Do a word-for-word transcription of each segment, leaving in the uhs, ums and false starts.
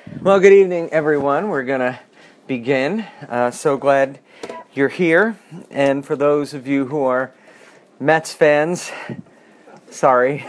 Well, good evening, everyone. We're going to begin. Uh, so glad you're here. And for those of you who are Mets fans, sorry.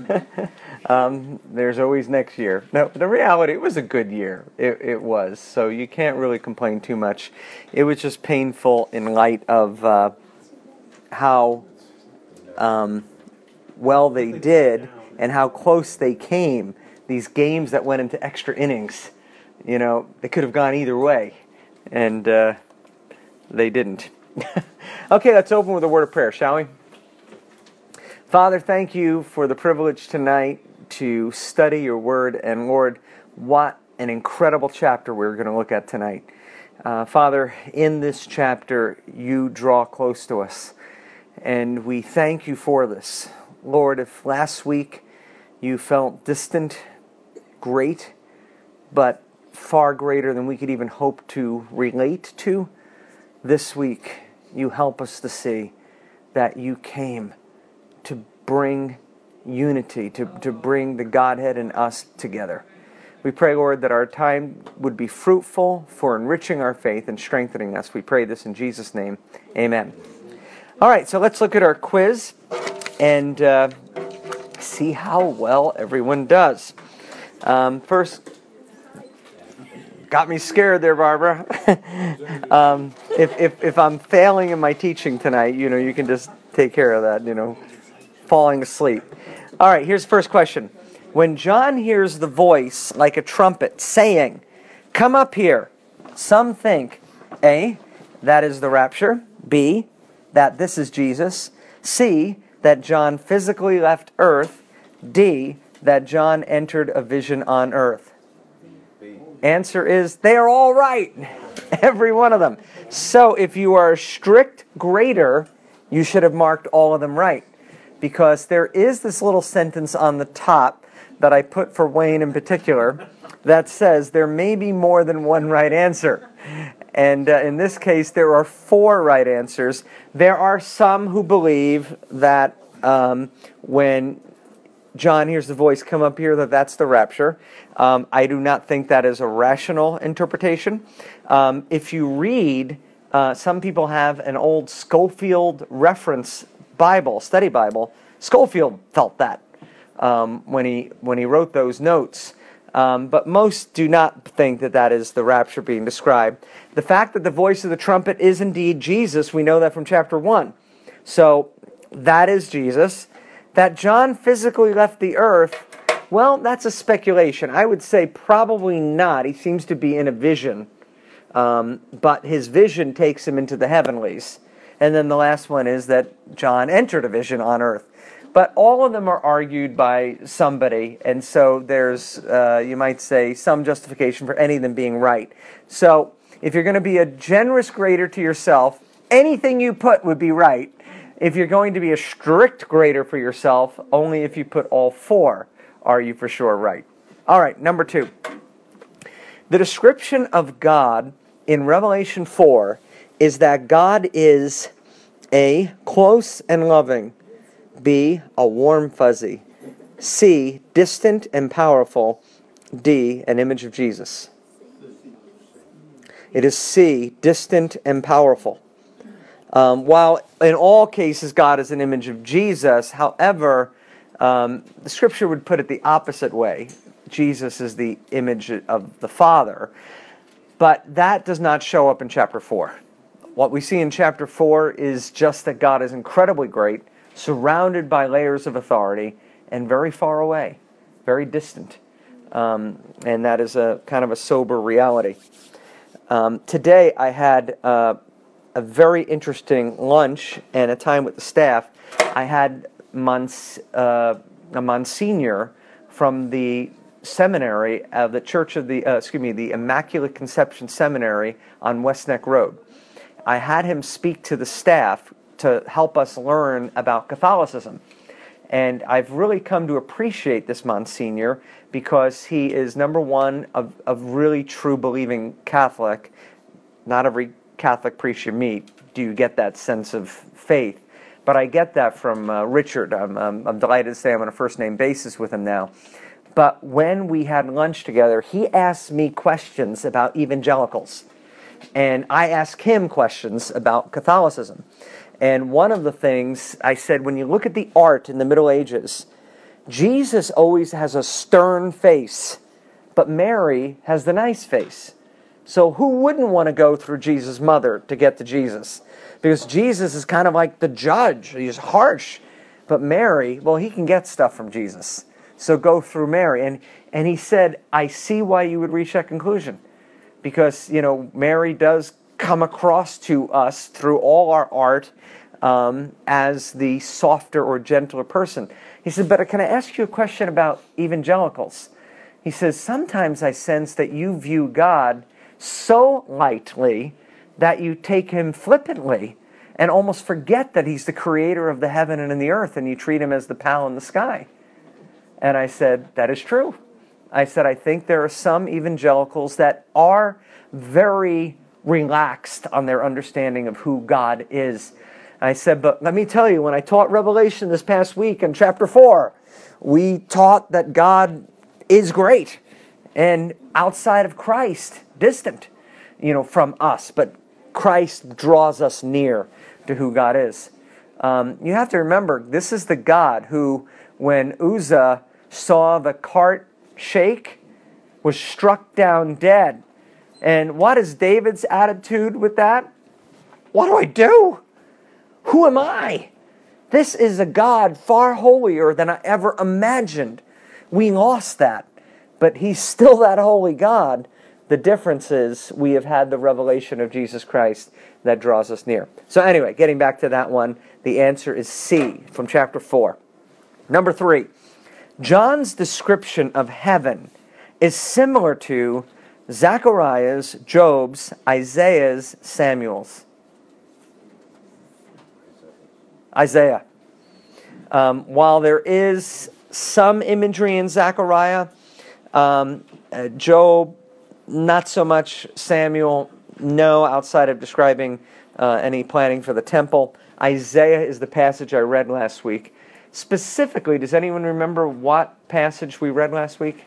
um, there's always next year. No, the reality, it was a good year. It, it was. So you can't really complain too much. It was just painful in light of uh, how um, well they did and how close they came. These games that went into extra innings, you know, they could have gone either way, and uh, they didn't. Okay, let's open with a word of prayer, shall we? Father, thank you for the privilege tonight to study your word, and Lord, what an incredible chapter we're going to look at tonight. Uh, Father, in this chapter, you draw close to us, and we thank you for this. Lord, if last week you felt distant, great, but far greater than we could even hope to relate to, this week you help us to see that you came to bring unity, to, to bring the Godhead and us together. We pray, Lord, that our time would be fruitful for enriching our faith and strengthening us. We pray this in Jesus' name. Amen. All right, so let's look at our quiz and uh, see how well everyone does. Um, first, got me scared there, Barbara. um, if, if if I'm failing in my teaching tonight, you know, you can just take care of that, you know, falling asleep. All right, here's the first question. When John hears the voice like a trumpet saying, "Come up here," some think, A, that is the rapture, B, that this is Jesus, C, that John physically left earth, D, that John entered a vision on earth. Answer is, they are all right. Every one of them. So if you are a strict grader, you should have marked all of them right. Because there is this little sentence on the top that I put for Wayne in particular that says there may be more than one right answer. And uh, in this case, there are four right answers. There are some who believe that um, when John hears the voice come up here, that that's the rapture. Um, I do not think that is a rational interpretation. Um, if you read, uh, some people have an old Scofield reference Bible, study Bible. Scofield felt that um, when he when he wrote those notes. Um, but most do not think that that is the rapture being described. The fact that the voice of the trumpet is indeed Jesus, we know that from chapter one. So that is Jesus. That John physically left the earth, well, that's a speculation. I would say probably not. He seems to be in a vision. Um, but his vision takes him into the heavenlies. And then the last one is that John entered a vision on earth. But all of them are argued by somebody, and so there's, uh, you might say, some justification for any of them being right. So if you're going to be a generous grader to yourself, anything you put would be right. If you're going to be a strict grader for yourself, only if you put all four are you for sure right. All right, number two. The description of God in Revelation four is that God is A, close and loving, B, a warm fuzzy, C, distant and powerful, D, an image of Jesus. It is C, distant and powerful. Um, while in all cases God is an image of Jesus, however, um, the Scripture would put it the opposite way. Jesus is the image of the Father. But that does not show up in chapter four. What we see in chapter four is just that God is incredibly great, surrounded by layers of authority, and very far away, very distant. Um, and that is a kind of a sober reality. Um, today I had uh, a very interesting lunch and a time with the staff. I had Mons, uh, a Monsignor from the seminary of the Church of the, uh, excuse me, the Immaculate Conception Seminary on West Neck Road. I had him speak to the staff to help us learn about Catholicism. And I've really come to appreciate this Monsignor because he is, number one, a, a really true believing Catholic. Not every Catholic priest you meet do you get that sense of faith. But I get that from uh, Richard. I'm, um, I'm delighted to say I'm on a first-name basis with him now. But when we had lunch together, he asked me questions about evangelicals. And I asked him questions about Catholicism. And one of the things I said, when you look at the art in the Middle Ages, Jesus always has a stern face, but Mary has the nice face. So who wouldn't want to go through Jesus' mother to get to Jesus? Because Jesus is kind of like the judge. He's harsh. But Mary, well, he can get stuff from Jesus. So go through Mary. And, and he said, I see why you would reach that conclusion. Because, you know, Mary does come across to us through all our art um, as the softer or gentler person. He said, but can I ask you a question about evangelicals? He says, sometimes I sense that you view God so lightly that you take him flippantly and almost forget that he's the creator of the heaven and the earth, and you treat him as the pal in the sky. And I said, that is true. I said, I think there are some evangelicals that are very relaxed on their understanding of who God is. I said, but let me tell you, when I taught Revelation this past week in chapter four, we taught that God is great and outside of Christ, distant, you know, from us. But Christ draws us near to who God is. Um, you have to remember, this is the God who, when Uzzah saw the cart shake, was struck down dead. And what is David's attitude with that? What do I do? Who am I? This is a God far holier than I ever imagined. We lost that. But he's still that holy God. The difference is we have had the revelation of Jesus Christ that draws us near. So anyway, getting back to that one, the answer is C from chapter four. Number three, John's description of heaven is similar to Zechariah's, Job's, Isaiah's, Samuel's. Isaiah. Um, while there is some imagery in Zechariah, um, uh, Job, not so much. Samuel, no, outside of describing uh, any planning for the temple. Isaiah is the passage I read last week. Specifically, does anyone remember what passage we read last week?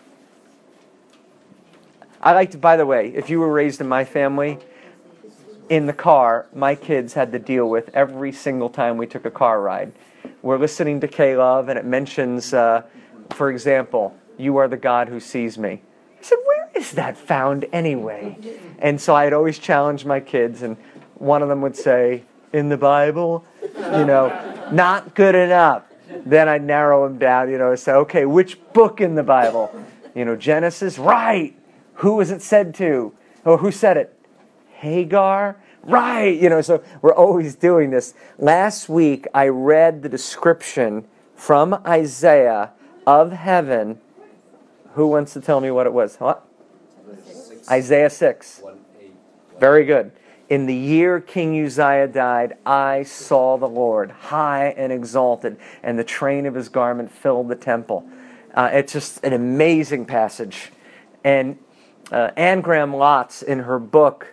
I like to, by the way, if you were raised in my family, in the car, my kids had to deal with every single time we took a car ride. We're listening to K-Love, and it mentions, uh, for example, you are the God who sees me. I said, where is that found anyway? And so I'd always challenge my kids, and one of them would say, in the Bible, you know, not good enough. Then I'd narrow them down, you know, and say, okay, which book in the Bible? You know, Genesis, right. Who was it said to? Or who said it? Hagar? Right. You know, so we're always doing this. Last week, I read the description from Isaiah of heaven. Who wants to tell me what it was? What? Six. Isaiah six. One, very good. In the year King Uzziah died, I saw the Lord high and exalted, and the train of his garment filled the temple. Uh, it's just an amazing passage. And uh, Anne Graham Lotz, in her book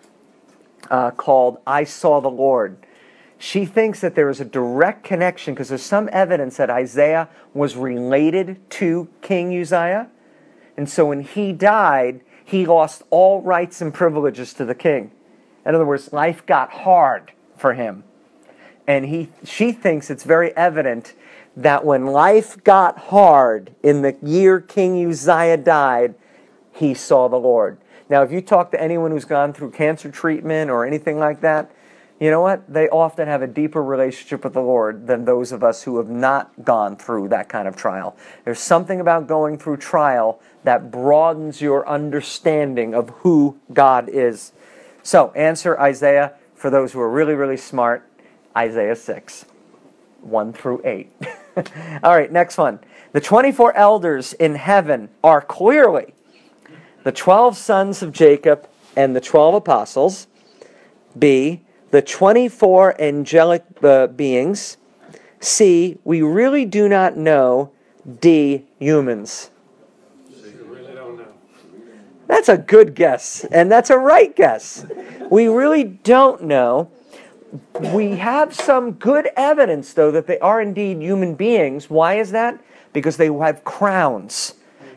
uh, called I Saw the Lord, she thinks that there is a direct connection, because there's some evidence that Isaiah was related to King Uzziah. And so when he died, he lost all rights and privileges to the king. In other words, life got hard for him. And he, she thinks it's very evident that when life got hard in the year King Uzziah died, he saw the Lord. Now, if you talk to anyone who's gone through cancer treatment or anything like that, you know what? They often have a deeper relationship with the Lord than those of us who have not gone through that kind of trial. There's something about going through trial that broadens your understanding of who God is. So, answer Isaiah, for those who are really, really smart, Isaiah six, one through eight. All right, next one. The twenty-four elders in heaven are clearly the twelve sons of Jacob and the twelve apostles. B, the twenty-four angelic uh, beings. C, we really do not know. D, humans. That's a good guess, and that's a right guess. We really don't know. We have some good evidence, though, that they are indeed human beings. Why is that? Because they have crowns.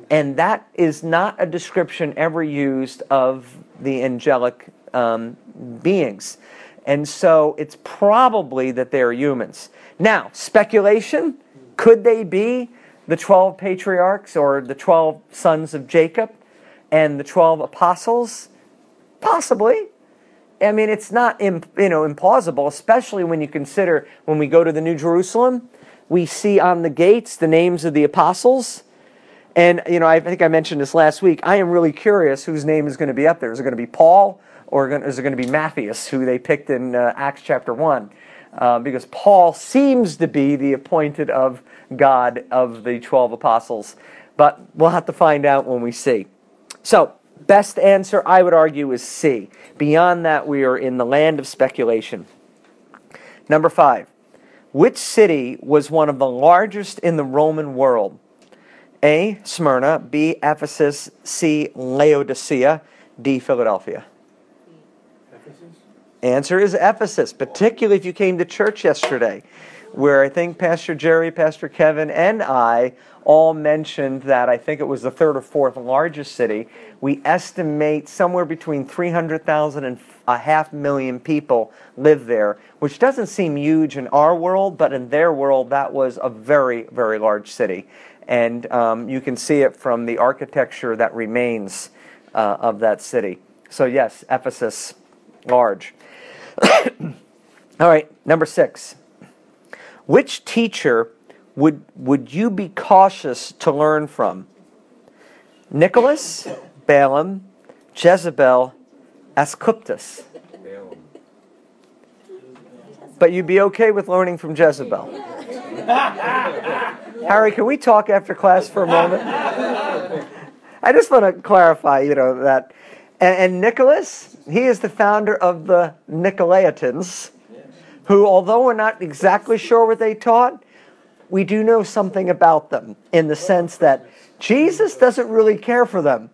And that is not a description ever used of the angelic um, beings. And so it's probably that they're humans. Now, speculation, could they be the twelve patriarchs or the twelve sons of Jacob and the twelve apostles? Possibly. I mean, it's not you know implausible, especially when you consider when we go to the New Jerusalem, we see on the gates the names of the apostles. And, you know, I think I mentioned this last week. I am really curious whose name is going to be up there. Is it going to be Paul or is it going to be Matthias, who they picked in uh, Acts chapter one? Uh, because Paul seems to be the appointed of God of the twelve apostles. But we'll have to find out when we see. So, best answer, I would argue, is C. Beyond that, we are in the land of speculation. Number five. Which city was one of the largest in the Roman world? A, Smyrna, B, Ephesus, C, Laodicea, D, Philadelphia. Ephesus? Answer is Ephesus, particularly if you came to church yesterday, where I think Pastor Jerry, Pastor Kevin, and I all mentioned that I think it was the third or fourth largest city. We estimate somewhere between three hundred thousand and a half million people live there, which doesn't seem huge in our world, but in their world, that was a very, very large city. And um, you can see it from the architecture that remains uh, of that city. So yes, Ephesus, large. All right, number six. Which teacher would would you be cautious to learn from? Nicholas, Balaam, Jezebel, Ascleptus. Balaam. But you'd be okay with learning from Jezebel. Harry, can we talk after class for a moment? I just want to clarify, you know, that. And, and Nicholas, he is the founder of the Nicolaitans, who, although we're not exactly sure what they taught, we do know something about them in the sense that Jesus doesn't really care for them.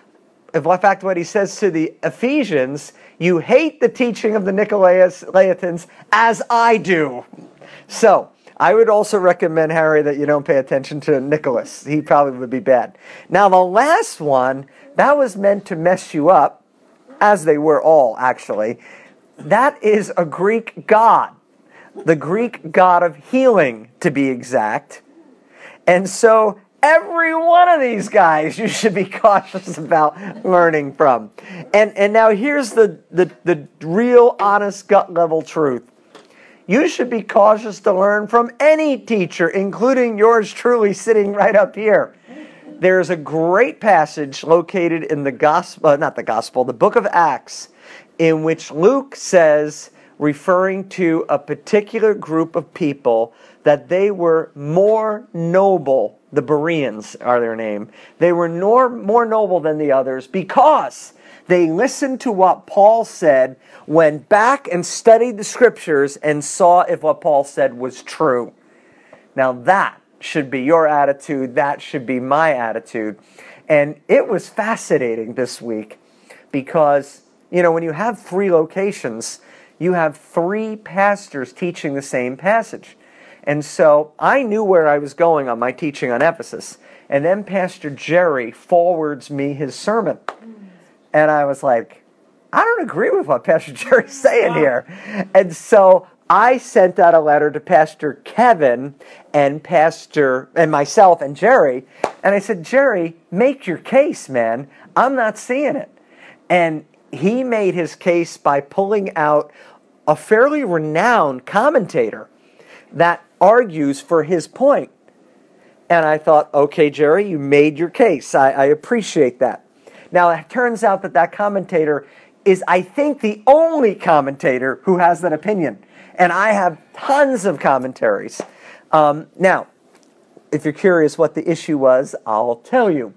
In fact, what he says to the Ephesians, you hate the teaching of the Nicolaitans as I do. So, I would also recommend, Harry, that you don't pay attention to Nicholas. He probably would be bad. Now, the last one, that was meant to mess you up, as they were all, actually. That is a Greek god. The Greek god of healing, to be exact. And so, every one of these guys you should be cautious about learning from. And and now here's the, the, the real, honest, gut-level truth. You should be cautious to learn from any teacher, including yours truly sitting right up here. There's a great passage located in the gospel, uh, not the gospel, the book of Acts, in which Luke says, referring to a particular group of people, that they were more noble. The Bereans are their name. They were nor, more noble than the others because they listened to what Paul said, went back and studied the scriptures, and saw if what Paul said was true. Now that should be your attitude. That should be my attitude. And it was fascinating this week because, you know, when you have three locations, you have three pastors teaching the same passage. And so I knew where I was going on my teaching on Ephesus. And then Pastor Jerry forwards me his sermon. And I was like, I don't agree with what Pastor Jerry's saying here. And so I sent out a letter to Pastor Kevin and Pastor and myself and Jerry. And I said, Jerry, make your case, man. I'm not seeing it. And he made his case by pulling out a fairly renowned commentator that argues for his point. And I thought, okay, Jerry, you made your case. I, I appreciate that. Now, it turns out that that commentator is, I think, the only commentator who has that opinion. And I have tons of commentaries. Um, now, if you're curious what the issue was, I'll tell you.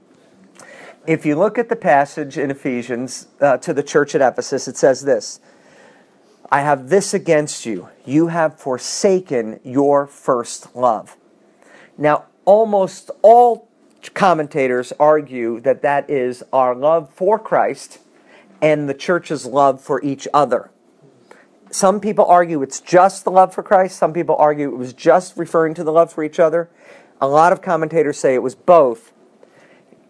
If you look at the passage in Ephesians uh, to the church at Ephesus, it says this: I have this against you. You have forsaken your first love. Now, almost all commentators argue that that is our love for Christ and the church's love for each other. Some people argue it's just the love for Christ. Some people argue it was just referring to the love for each other. A lot of commentators say it was both.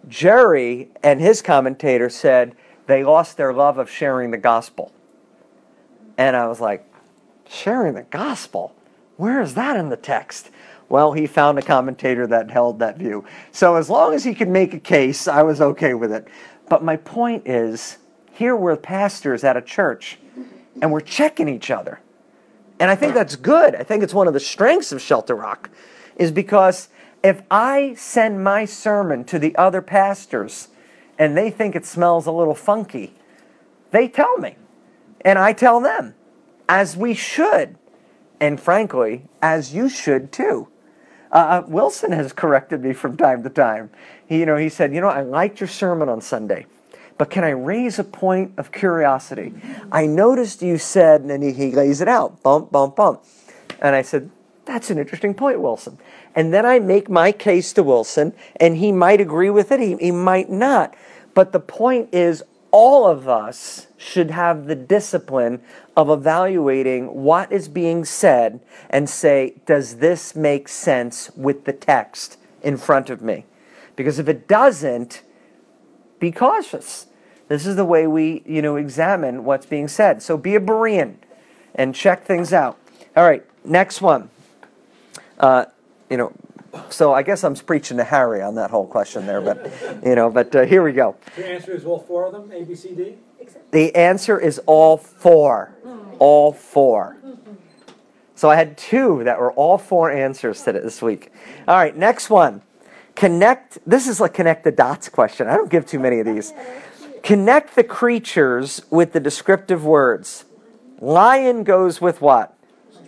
Jerry and his commentator said they lost their love of sharing the gospel. And I was like, sharing the gospel? Where is that in the text? Well, he found a commentator that held that view. So as long as he could make a case, I was okay with it. But my point is, here we're pastors at a church, and we're checking each other. And I think that's good. I think it's one of the strengths of Shelter Rock, is because if I send my sermon to the other pastors and they think it smells a little funky, they tell me. And I tell them, as we should. And frankly, as you should too. Uh, Wilson has corrected me from time to time. He, you know, he said, you know, I liked your sermon on Sunday, but can I raise a point of curiosity? I noticed you said, and then he, he lays it out, bump, bump, bump. And I said, that's an interesting point, Wilson. And then I make my case to Wilson, and he might agree with it, he, he might not. But the point is, all of us should have the discipline of evaluating what is being said and say, does this make sense with the text in front of me? Because if it doesn't, be cautious. This is the way we, you know, examine what's being said. So be a Berean and check things out. All right, next one. Uh, you know, so I guess I'm preaching to Harry on that whole question there, but you know, but uh, here we go. The answer is all four of them, A, B, C, D? The answer is all four. All four. So I had two that were all four answers to this week. All right, next one. Connect, this is a connect the dots question. I don't give too many of these. Connect the creatures with the descriptive words. Lion goes with what?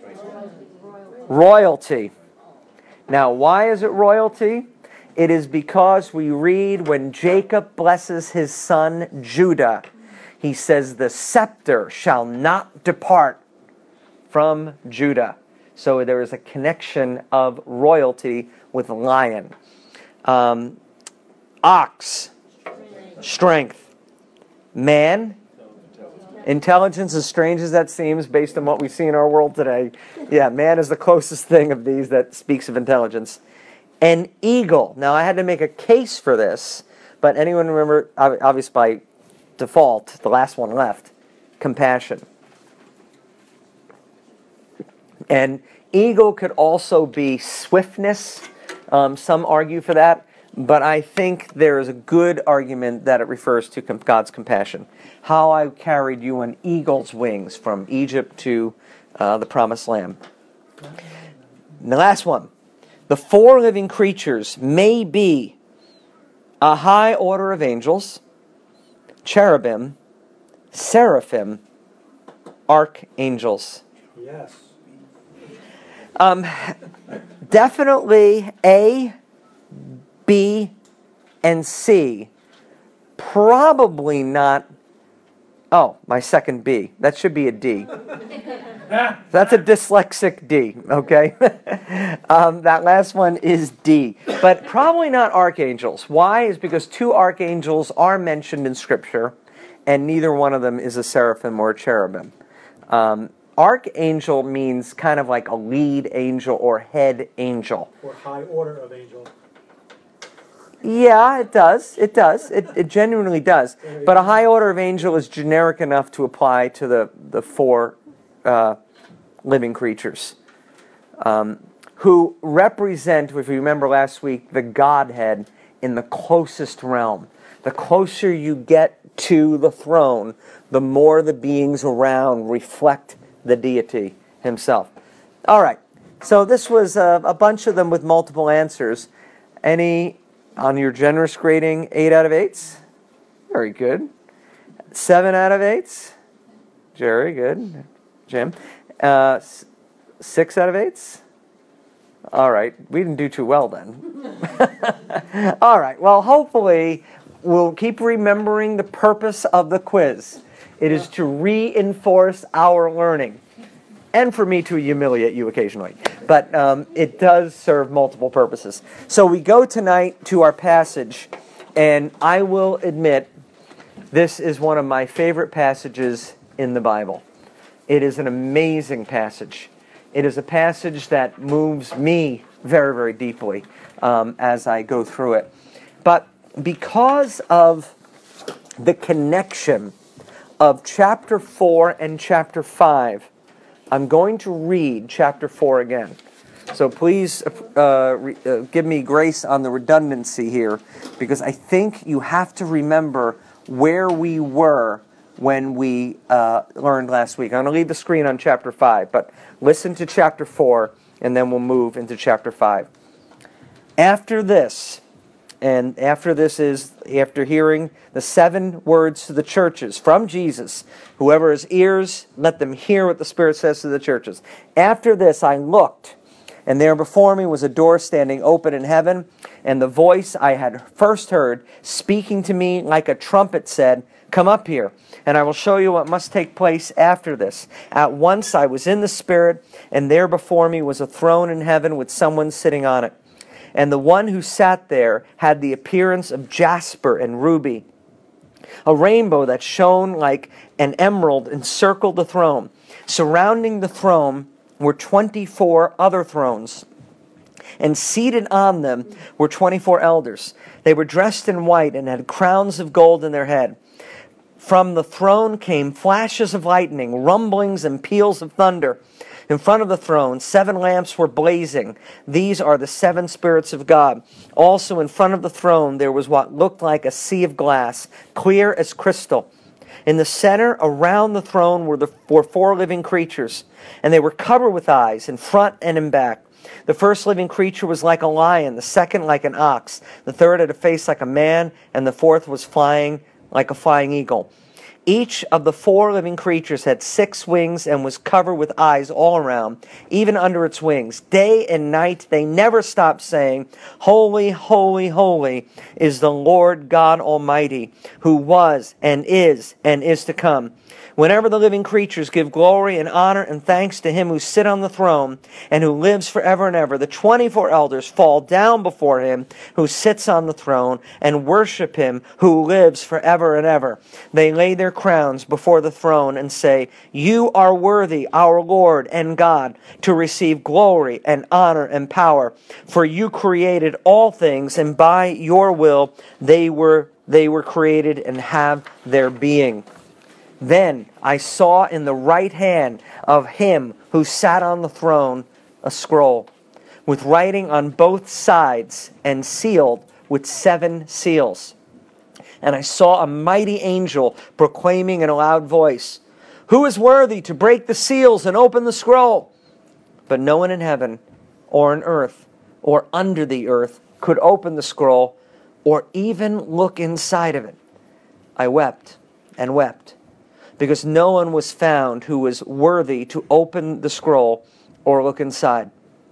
Royalty. Now, why is it royalty? It is because we read when Jacob blesses his son Judah, he says, the scepter shall not depart from Judah. So there is a connection of royalty with lion. Um, ox, strength. Man, intelligence, as strange as that seems based on what we see in our world today. Yeah, man is the closest thing of these that speaks of intelligence. An eagle. Now, I had to make a case for this, but anyone remember, obviously by default, the last one left, compassion. And eagle could also be swiftness. Um, some argue for that, but I think there is a good argument that it refers to God's compassion. How I carried you on eagle's wings from Egypt to uh, the promised land. And the last one. The four living creatures may be a high order of angels, cherubim, seraphim, archangels. Yes. Um, definitely A, B, and C. Probably not. Oh, my second B. That should be a D. That's a dyslexic D, okay? um, that last one is D. But probably not archangels. Why? Is because two archangels are mentioned in Scripture, and neither one of them is a seraphim or a cherubim. Um, archangel means kind of like a lead angel or head angel. Or high order of angel. Yeah, it does. It does. It, it genuinely does. But a high order of angel is generic enough to apply to the, the four uh, living creatures um, who represent, if you remember last week, the Godhead in the closest realm. The closer you get to the throne, the more the beings around reflect the deity himself. All right. So this was a, a bunch of them with multiple answers. Any... On your generous grading, eight out of eights? Very good. Seven out of eights? Jerry, good. Jim? Uh, six out of eights? All right. We didn't do too well then. All right. Well, hopefully we'll keep remembering the purpose of the quiz. It is to reinforce our learning. And for me to humiliate you occasionally. But um, it does serve multiple purposes. So we go tonight to our passage, and I will admit, this is one of my favorite passages in the Bible. It is an amazing passage. It is a passage that moves me very, very deeply um, as I go through it. But because of the connection of chapter four and chapter five, I'm going to read chapter four again. So please uh, re, uh, give me grace on the redundancy here, because I think you have to remember where we were when we uh, learned last week. I'm going to leave the screen on chapter five, but listen to chapter four, and then we'll move into chapter five. After this, and after this is, after hearing the seven words to the churches from Jesus, whoever has ears, let them hear what the Spirit says to the churches. After this I looked, and there before me was a door standing open in heaven, and the voice I had first heard, speaking to me like a trumpet, said, "Come up here, and I will show you what must take place after this." At once I was in the Spirit, and there before me was a throne in heaven with someone sitting on it. And the one who sat there had the appearance of jasper and ruby. A rainbow that shone like an emerald encircled the throne. Surrounding the throne were twenty-four other thrones, and seated on them were twenty-four elders. They were dressed in white and had crowns of gold in their head. From the throne came flashes of lightning, rumblings and peals of thunder. In front of the throne, seven lamps were blazing. These are the seven spirits of God. Also in front of the throne there was what looked like a sea of glass, clear as crystal. In the center, around the throne, were the were four living creatures, and they were covered with eyes in front and in back. The first living creature was like a lion, the second like an ox, the third had a face like a man, and the fourth was flying like a flying eagle. Each of the four living creatures had six wings and was covered with eyes all around, even under its wings. Day and night they never stopped saying, "Holy, holy, holy is the Lord God Almighty, who was and is and is to come." Whenever the living creatures give glory and honor and thanks to him who sits on the throne and who lives forever and ever, the twenty-four elders fall down before him who sits on the throne and worship him who lives forever and ever. They lay their crowns before the throne and say, "You are worthy, our Lord and God, to receive glory and honor and power. For you created all things, and by your will they were they were created and have their being." Then I saw in the right hand of him who sat on the throne a scroll, with writing on both sides and sealed with seven seals. And I saw a mighty angel proclaiming in a loud voice, "Who is worthy to break the seals and open the scroll?" But no one in heaven or on earth or under the earth could open the scroll or even look inside of it. I wept and wept, because no one was found who was worthy to open the scroll or look inside.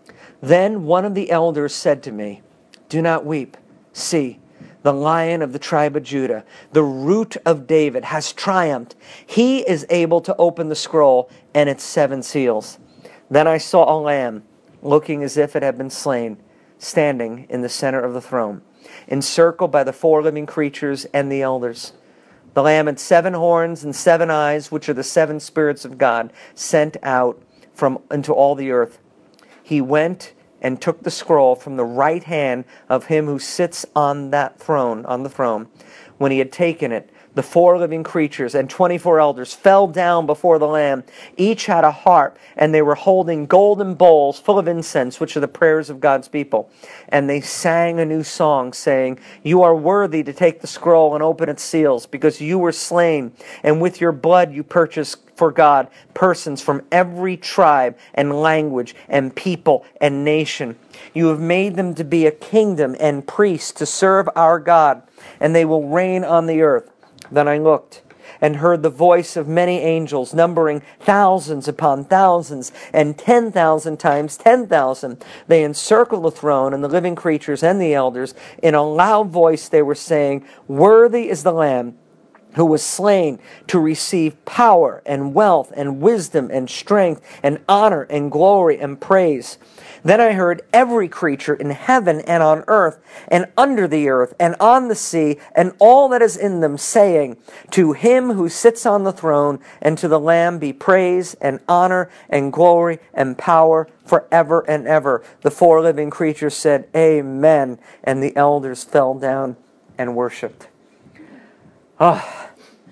Then one of the elders said to me, "Do not weep. See, the Lion of the tribe of Judah, the Root of David, has triumphed. He is able to open the scroll and its seven seals." Then I saw a lamb, looking as if it had been slain, standing in the center of the throne, encircled by the four living creatures and the elders. The Lamb had seven horns and seven eyes, which are the seven spirits of God, sent out from into all the earth. He went and took the scroll from the right hand of him who sits on that throne, on the throne. When he had taken it, the four living creatures and twenty-four elders fell down before the Lamb. Each had a harp, and they were holding golden bowls full of incense, which are the prayers of God's people. And they sang a new song, saying, "You are worthy to take the scroll and open its seals, because you were slain, and with your blood you purchased for God persons from every tribe and language and people and nation. You have made them to be a kingdom and priests to serve our God, and they will reign on the earth." Then I looked and heard the voice of many angels, numbering thousands upon thousands and ten thousand times ten thousand. They encircled the throne and the living creatures and the elders. In a loud voice they were saying, "Worthy is the Lamb who was slain to receive power and wealth and wisdom and strength and honor and glory and praise." Then I heard every creature in heaven and on earth and under the earth and on the sea and all that is in them saying, "To him who sits on the throne and to the Lamb be praise and honor and glory and power forever and ever." The four living creatures said, "Amen," and the elders fell down and worshiped. Oh,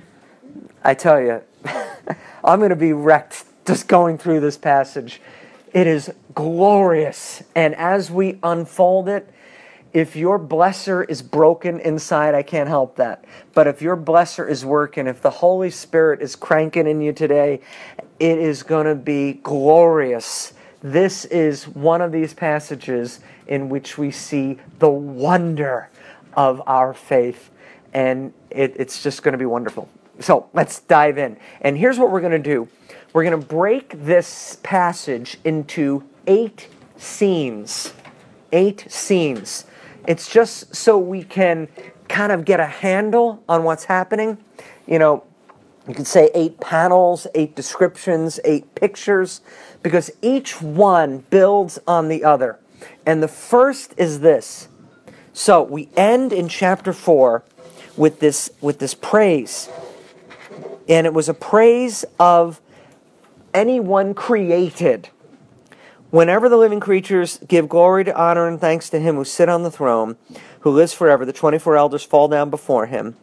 I tell you, I'm going to be wrecked just going through this passage. It is glorious. And as we unfold it, if your blesser is broken inside, I can't help that. But if your blesser is working, if the Holy Spirit is cranking in you today, it is going to be glorious. This is one of these passages in which we see the wonder of our faith. And it, it's just going to be wonderful. So let's dive in. And here's what we're going to do. We're going to break this passage into eight scenes. Eight scenes. It's just so we can kind of get a handle on what's happening. You know, you could say eight panels, eight descriptions, eight pictures, because each one builds on the other. And the first is this. So we end in chapter four with this, with this praise. And it was a praise of anyone created. Whenever the living creatures give glory to honor and thanks to him who sit on the throne, who lives forever, the twenty-four elders fall down before him,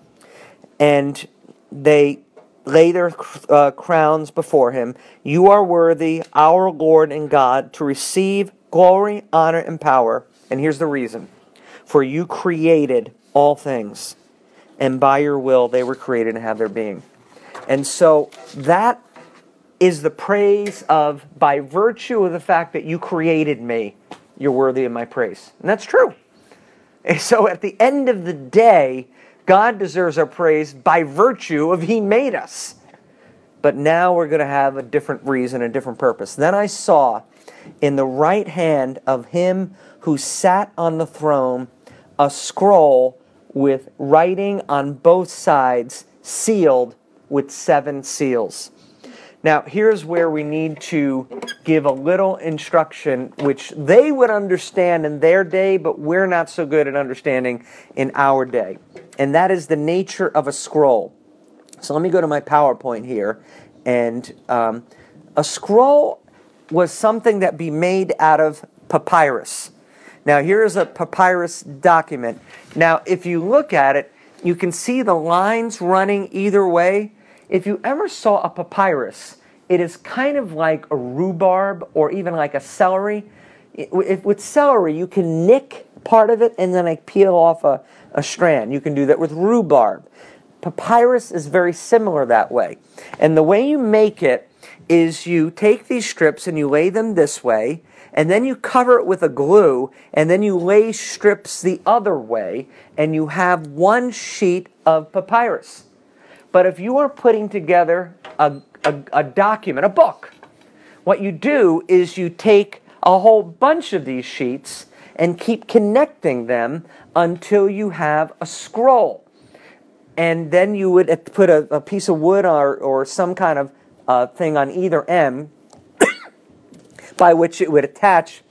and they lay their uh, crowns before him. You are worthy, our Lord and God, to receive glory, honor, and power. And here's the reason. For you created all things, and by your will they were created and have their being. And so that is the praise of, by virtue of the fact that you created me, you're worthy of my praise. And that's true. And so at the end of the day, God deserves our praise by virtue of he made us. But now we're going to have a different reason, a different purpose. Then I saw in the right hand of him who sat on the throne a scroll with writing on both sides, sealed with seven seals. Now, here's where we need to give a little instruction, which they would understand in their day, but we're not so good at understanding in our day. And that is the nature of a scroll. So let me go to my PowerPoint here. And um, a scroll was something that be made out of papyrus. Now, here's a papyrus document. Now, if you look at it, you can see the lines running either way. If you ever saw a papyrus, it is kind of like a rhubarb or even like a celery. It, with celery, you can nick part of it and then like peel off a, a strand. You can do that with rhubarb. Papyrus is very similar that way. And the way you make it is you take these strips and you lay them this way, and then you cover it with a glue, and then you lay strips the other way, and you have one sheet of papyrus. But if you are putting together a, a, a document, a book, what you do is you take a whole bunch of these sheets and keep connecting them until you have a scroll. And then you would put a, a piece of wood or, or some kind of uh, thing on either end by which it would attach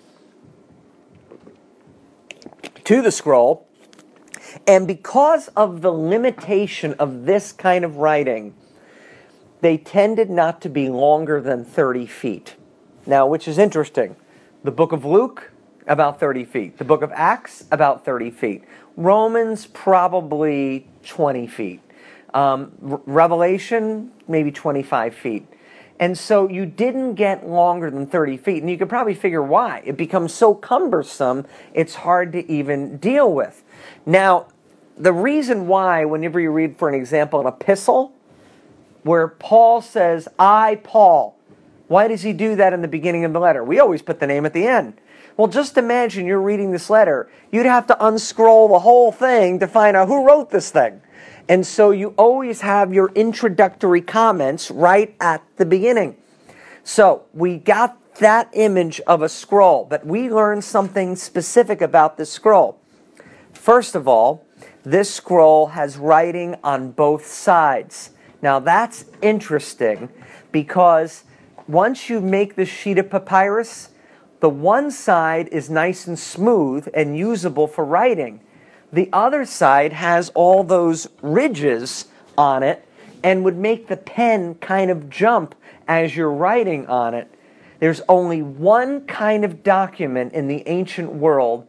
to the scroll. And because of the limitation of this kind of writing, they tended not to be longer than thirty feet. Now, which is interesting. The book of Luke, about thirty feet. The book of Acts, about thirty feet. Romans, probably twenty feet. Um, Revelation, maybe twenty-five feet. And so you didn't get longer than thirty feet. And you could probably figure why. It becomes so cumbersome, it's hard to even deal with. Now, the reason why, whenever you read, for an example, an epistle, where Paul says, I, Paul, why does he do that in the beginning of the letter? We always put the name at the end. Well, just imagine you're reading this letter. You'd have to unscroll the whole thing to find out who wrote this thing. And so you always have your introductory comments right at the beginning. So we got that image of a scroll, but we learned something specific about this scroll. First of all, this scroll has writing on both sides. Now that's interesting because once you make this sheet of papyrus, the one side is nice and smooth and usable for writing. The other side has all those ridges on it and would make the pen kind of jump as you're writing on it. There's only one kind of document in the ancient world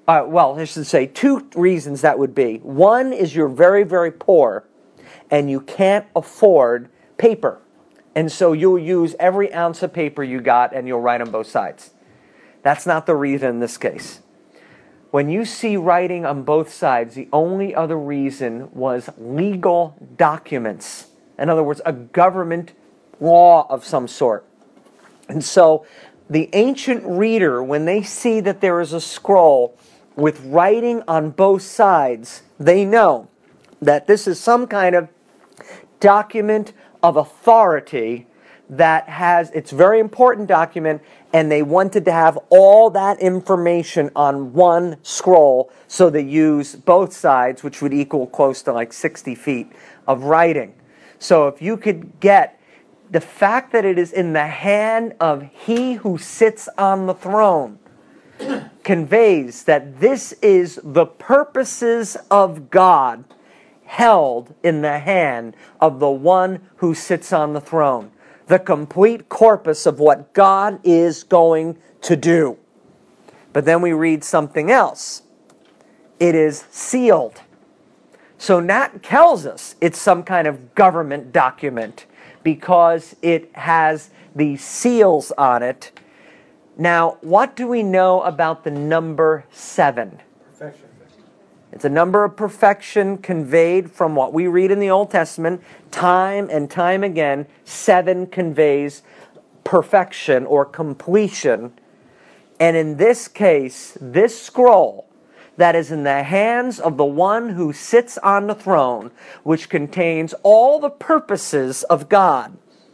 Uh, well, I should say two reasons that would be. One is you're very, very poor and you can't afford paper. And so you'll use every ounce of paper you got and you'll write on both sides. That's not the reason in this case. When you see writing on both sides, the only other reason was legal documents. In other words, a government law of some sort. And so the ancient reader, when they see that there is a scroll with writing on both sides, they know that this is some kind of document of authority that has, it's a very important document, and they wanted to have all that information on one scroll, so they use both sides, which would equal close to like sixty feet of writing. So if you could get the fact that it is in the hand of he who sits on the throne, conveys that this is the purposes of God held in the hand of the one who sits on the throne. The complete corpus of what God is going to do. But then we read something else. It is sealed. So that tells us it's some kind of government document because it has the seals on it. Now, what do we know about the number seven? Perfection. It's a number of perfection conveyed from what we read in the Old Testament. Time and time again, seven conveys perfection or completion. And in this case, this scroll that is in the hands of the one who sits on the throne, which contains all the purposes of God,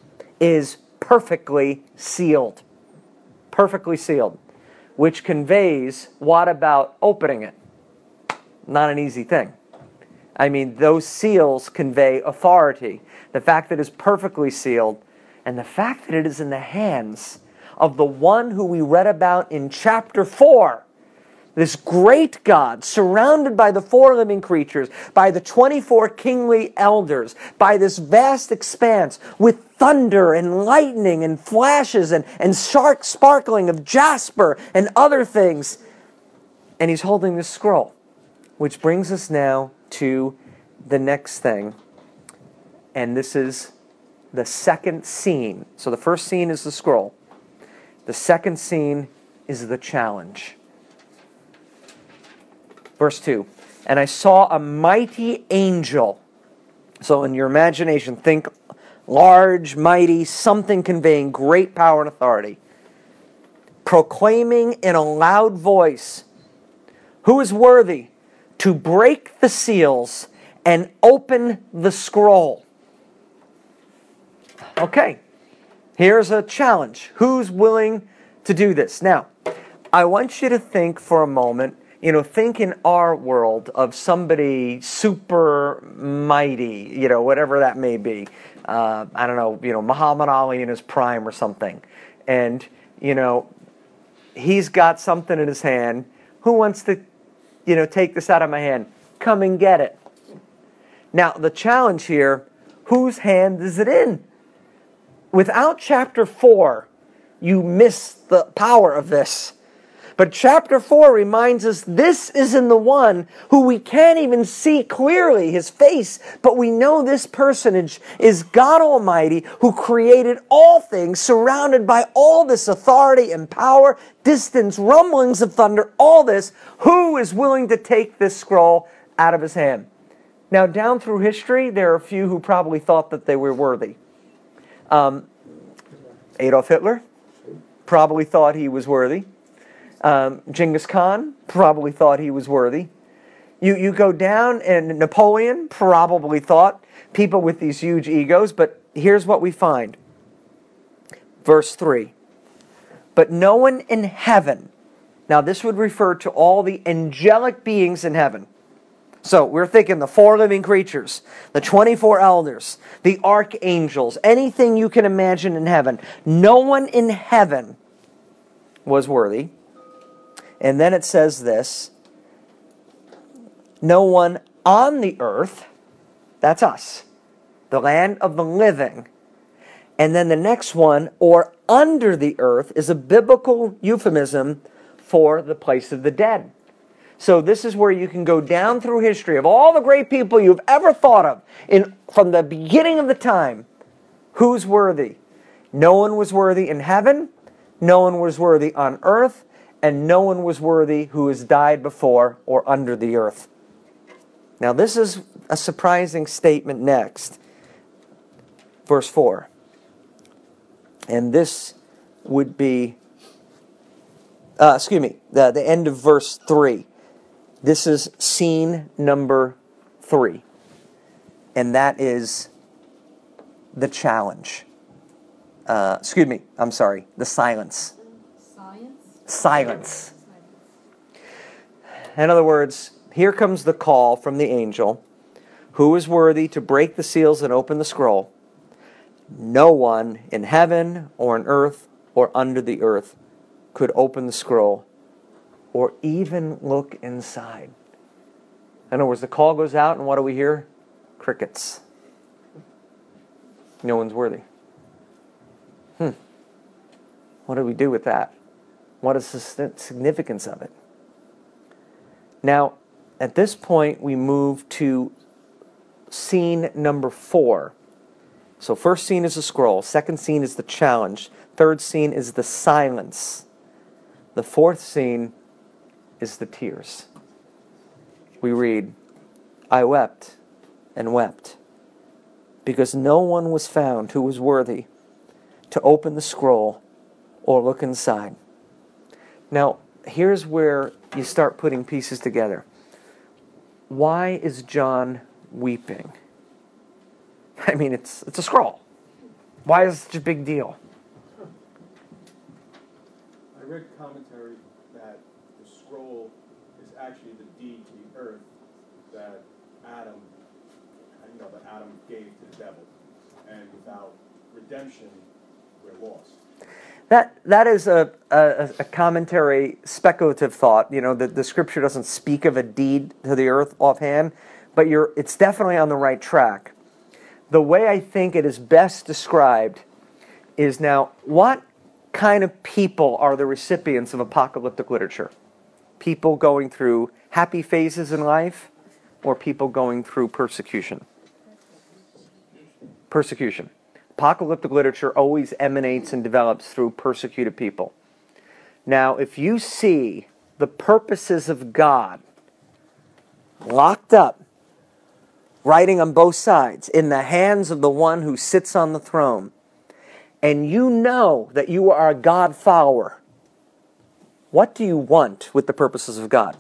is perfectly sealed. Perfectly sealed. Which conveys, what about opening it? Not an easy thing. I mean, those seals convey authority. The fact that it is perfectly sealed, and the fact that it is in the hands of the one who we read about in chapter four, this great God, surrounded by the four living creatures, by the twenty-four kingly elders, by this vast expanse, with thunder and lightning and flashes and, and sharp sparkling of jasper and other things. And he's holding this scroll. Which brings us now to the next thing. And this is the second scene. So the first scene is the scroll. The second scene is the challenge. Verse two. And I saw a mighty angel. So in your imagination, think large, mighty, something conveying great power and authority. Proclaiming in a loud voice, who is worthy to break the seals and open the scroll? Okay, here's a challenge. Who's willing to do this? Now, I want you to think for a moment, you know, think in our world of somebody super mighty, you know, whatever that may be. Uh, I don't know, you know, Muhammad Ali in his prime or something. And, you know, he's got something in his hand. Who wants to, you know, take this out of my hand? Come and get it. Now, the challenge here, whose hand is it in? Without chapter four, you miss the power of this. But chapter four reminds us this is in the one who we can't even see clearly, his face, but we know this personage is God Almighty who created all things, surrounded by all this authority and power, distance, rumblings of thunder, all this. Who is willing to take this scroll out of his hand? Now, down through history, there are a few who probably thought that they were worthy. Um, Adolf Hitler probably thought he was worthy. Um, Genghis Khan probably thought he was worthy. You you go down, and Napoleon probably thought, people with these huge egos, but here's what we find. Verse three. But no one in heaven, now this would refer to all the angelic beings in heaven. So we're thinking the four living creatures, the twenty-four elders, the archangels, anything you can imagine in heaven. No one in heaven was worthy. And then it says this, no one on the earth, that's us, the land of the living. And then the next one, or under the earth, is a biblical euphemism for the place of the dead. So this is where you can go down through history of all the great people you've ever thought of, in from the beginning of the time. Who's worthy? No one was worthy in heaven, no one was worthy on earth, and no one was worthy who has died before or under the earth. Now this is a surprising statement next. Verse four. And this would be, uh, excuse me, the, the end of verse three. This is scene number three. And that is the challenge. Uh, excuse me, I'm sorry, the silence. Science? Silence. In other words, here comes the call from the angel. Who is worthy to break the seals and open the scroll? No one in heaven or on earth or under the earth could open the scroll or even look inside. In other words, the call goes out, and what do we hear? Crickets. No one's worthy. Hmm. What do we do with that? What is the significance of it? Now, at this point, we move to scene number four. So first scene is the scroll. Second scene is the challenge. Third scene is the silence. The fourth scene is the tears. We read, I wept and wept, because no one was found who was worthy to open the scroll or look inside. Now, here's where you start putting pieces together. Why is John weeping? I mean, it's it's a scroll. Why is it such a big deal? I read commentary that the scroll is actually the deed to the earth that Adam, you know, that Adam gave to the devil, and without redemption, we're lost. That that is a, a, a commentary, speculative thought. You know, the, the scripture doesn't speak of a deed to the earth offhand, but you're it's definitely on the right track. The way I think it is best described is now, what kind of people are the recipients of apocalyptic literature? People going through happy phases in life, or people going through persecution? Persecution. Apocalyptic literature always emanates and develops through persecuted people. Now, if you see the purposes of God locked up, writing on both sides, in the hands of the one who sits on the throne, and you know that you are a God follower, what do you want with the purposes of God?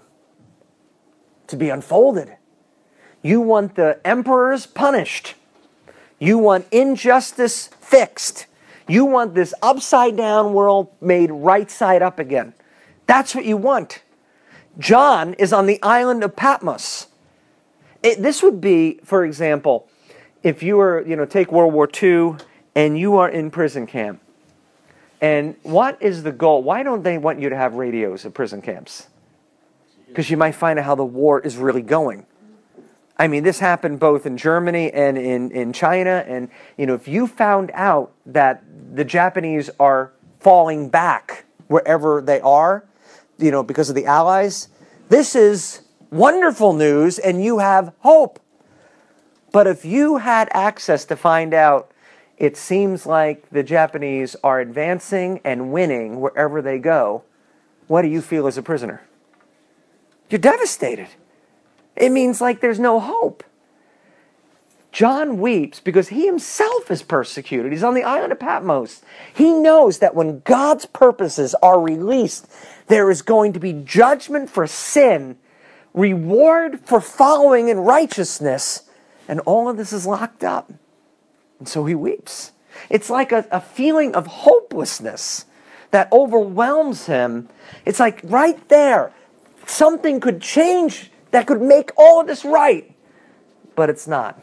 To be unfolded. You want the emperors punished. You want injustice fixed. You want this upside down world made right side up again. That's what you want. John is on the island of Patmos. It, this would be, for example, if you were, you know, take World War Two and you are in prison camp. And what is the goal? Why don't they want you to have radios at prison camps? Because you might find out how the war is really going. I mean, this happened both in Germany and in, in China. And, you know, if you found out that the Japanese are falling back wherever they are, you know, because of the Allies, this is wonderful news and you have hope. But if you had access to find out it seems like the Japanese are advancing and winning wherever they go, what do you feel as a prisoner? You're devastated. It means like there's no hope. John weeps because he himself is persecuted. He's on the island of Patmos. He knows that when God's purposes are released, there is going to be judgment for sin, reward for following in righteousness, and all of this is locked up. And so he weeps. It's like a, a feeling of hopelessness that overwhelms him. It's like right there, something could change that could make all of this right, but it's not.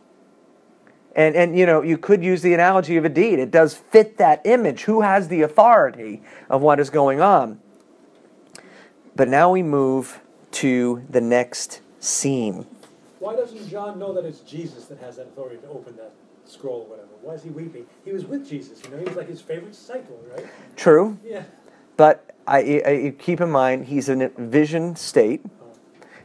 And, and you know, you could use the analogy of a deed. It does fit that image. Who has the authority of what is going on? But now we move to the next scene. Why doesn't John know that it's Jesus that has that authority to open that scroll or whatever? Why is he weeping? He was with Jesus, you know, he was like his favorite disciple, right? True. Yeah. But I, I keep in mind, he's in a vision state. Uh-huh.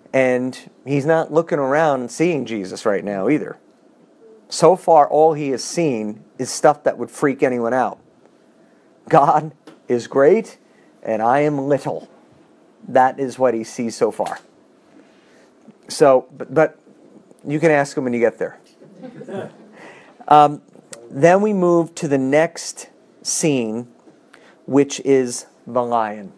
And he's not looking around and seeing Jesus right now either. So far, all he has seen is stuff that would freak anyone out. God is great, and I am little. That is what he sees so far. So, but, but you can ask him when you get there. Um, then we move to the next scene, which is the lion.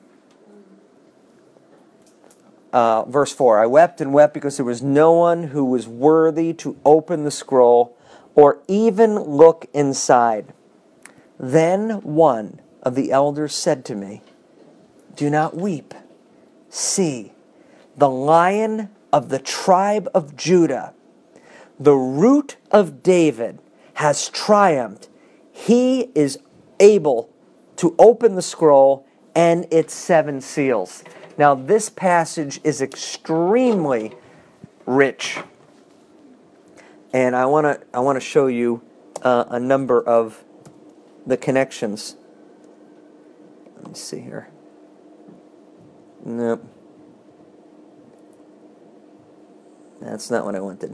Uh, verse four, I wept and wept because there was no one who was worthy to open the scroll or even look inside. Then one of the elders said to me, do not weep. See, the Lion of the tribe of Judah, the Root of David, has triumphed. He is able to open the scroll and its seven seals. Now, this passage is extremely rich, and I want to I want to show you uh, a number of the connections. Let me see here. Nope. That's not what I wanted.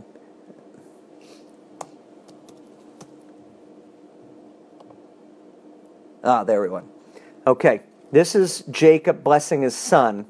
Ah, there we went. Okay, this is Jacob blessing his son.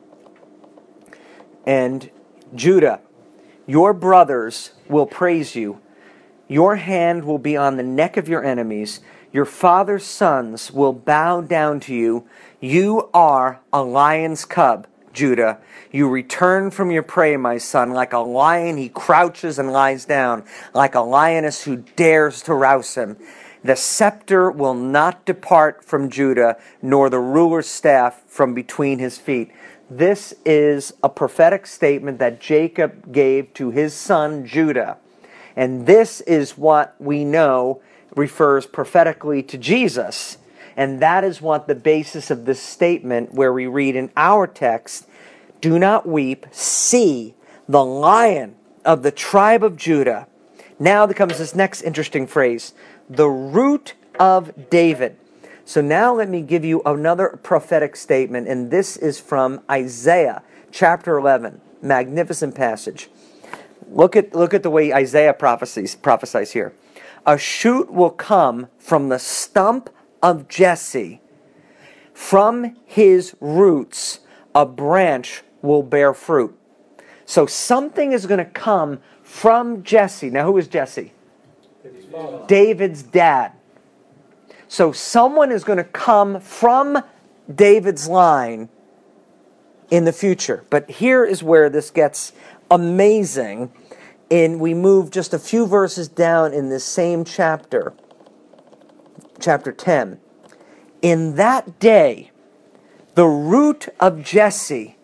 And Judah, your brothers will praise you. Your hand will be on the neck of your enemies. Your father's sons will bow down to you. You are a lion's cub, Judah. You return from your prey, my son. Like a lion, he crouches and lies down, like a lioness who dares to rouse him. The scepter will not depart from Judah, nor the ruler's staff from between his feet. This is a prophetic statement that Jacob gave to his son Judah. And this is what we know refers prophetically to Jesus. And that is what the basis of this statement, where we read in our text, do not weep, see the Lion of the tribe of Judah. Now there comes this next interesting phrase, the Root of David. So now let me give you another prophetic statement, and this is from Isaiah chapter eleven. Magnificent passage. Look at, look at the way Isaiah prophesies, prophesies here. A shoot will come from the stump of Jesse. From his roots, a branch will bear fruit. So something is going to come from Jesse. Now, who is Jesse? David's dad. So someone is going to come from David's line in the future. But here is where this gets amazing. And we move just a few verses down in this same chapter, chapter ten. In that day, the root of Jesse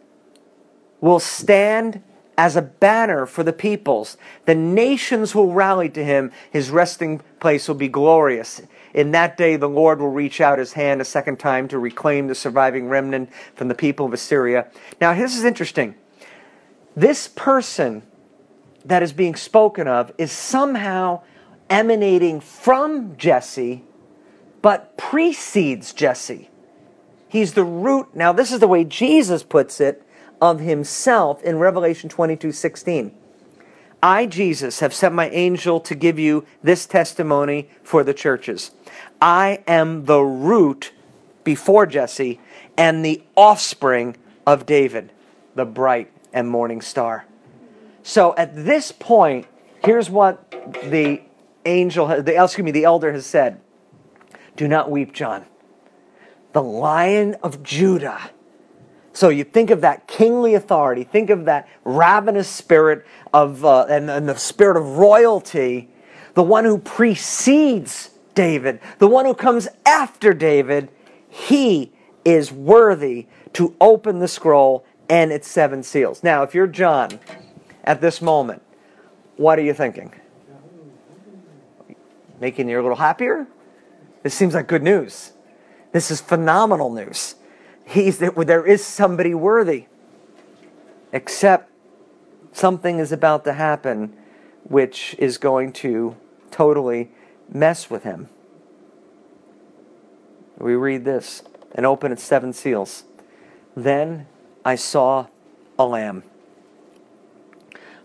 will stand as a banner for the peoples. The nations will rally to him. His resting place will be glorious. In that day, the Lord will reach out his hand a second time to reclaim the surviving remnant from the people of Assyria. Now, this is interesting. This person that is being spoken of is somehow emanating from Jesse, but precedes Jesse. He's the root. Now, this is the way Jesus puts it of himself in Revelation twenty-two sixteen. I, Jesus, have sent my angel to give you this testimony for the churches. I am the root before Jesse and the offspring of David, the bright and morning star. So at this point, here's what the angel, the excuse me, the elder has said. Do not weep, John. The Lion of Judah. So you think of that kingly authority, think of that ravenous spirit of uh, and, and the spirit of royalty, the one who precedes David, the one who comes after David. He is worthy to open the scroll and its seven seals. Now, if you're John at this moment, what are you thinking? Making you a little happier? This seems like good news. This is phenomenal news. He's there is somebody worthy. Except something is about to happen which is going to totally mess with him. We read this, and open its seven seals. Then I saw a lamb.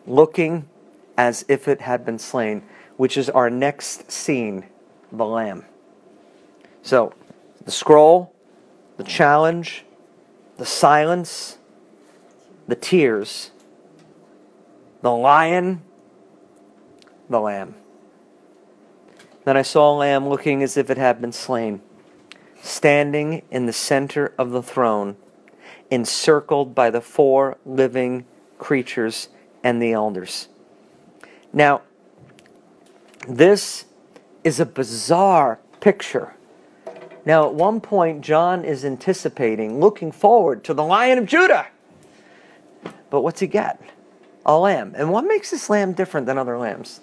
looking as if it had been slain, which is our next scene, the Lamb. So, the scroll, the challenge, the silence, the tears, the lion, the Lamb. Then I saw a lamb looking as if it had been slain, standing in the center of the throne, encircled by the four living creatures and the elders. Now, this is a bizarre picture. Now, at one point, John is anticipating, looking forward to the Lion of Judah. But what's he get? A lamb. And what makes this lamb different than other lambs?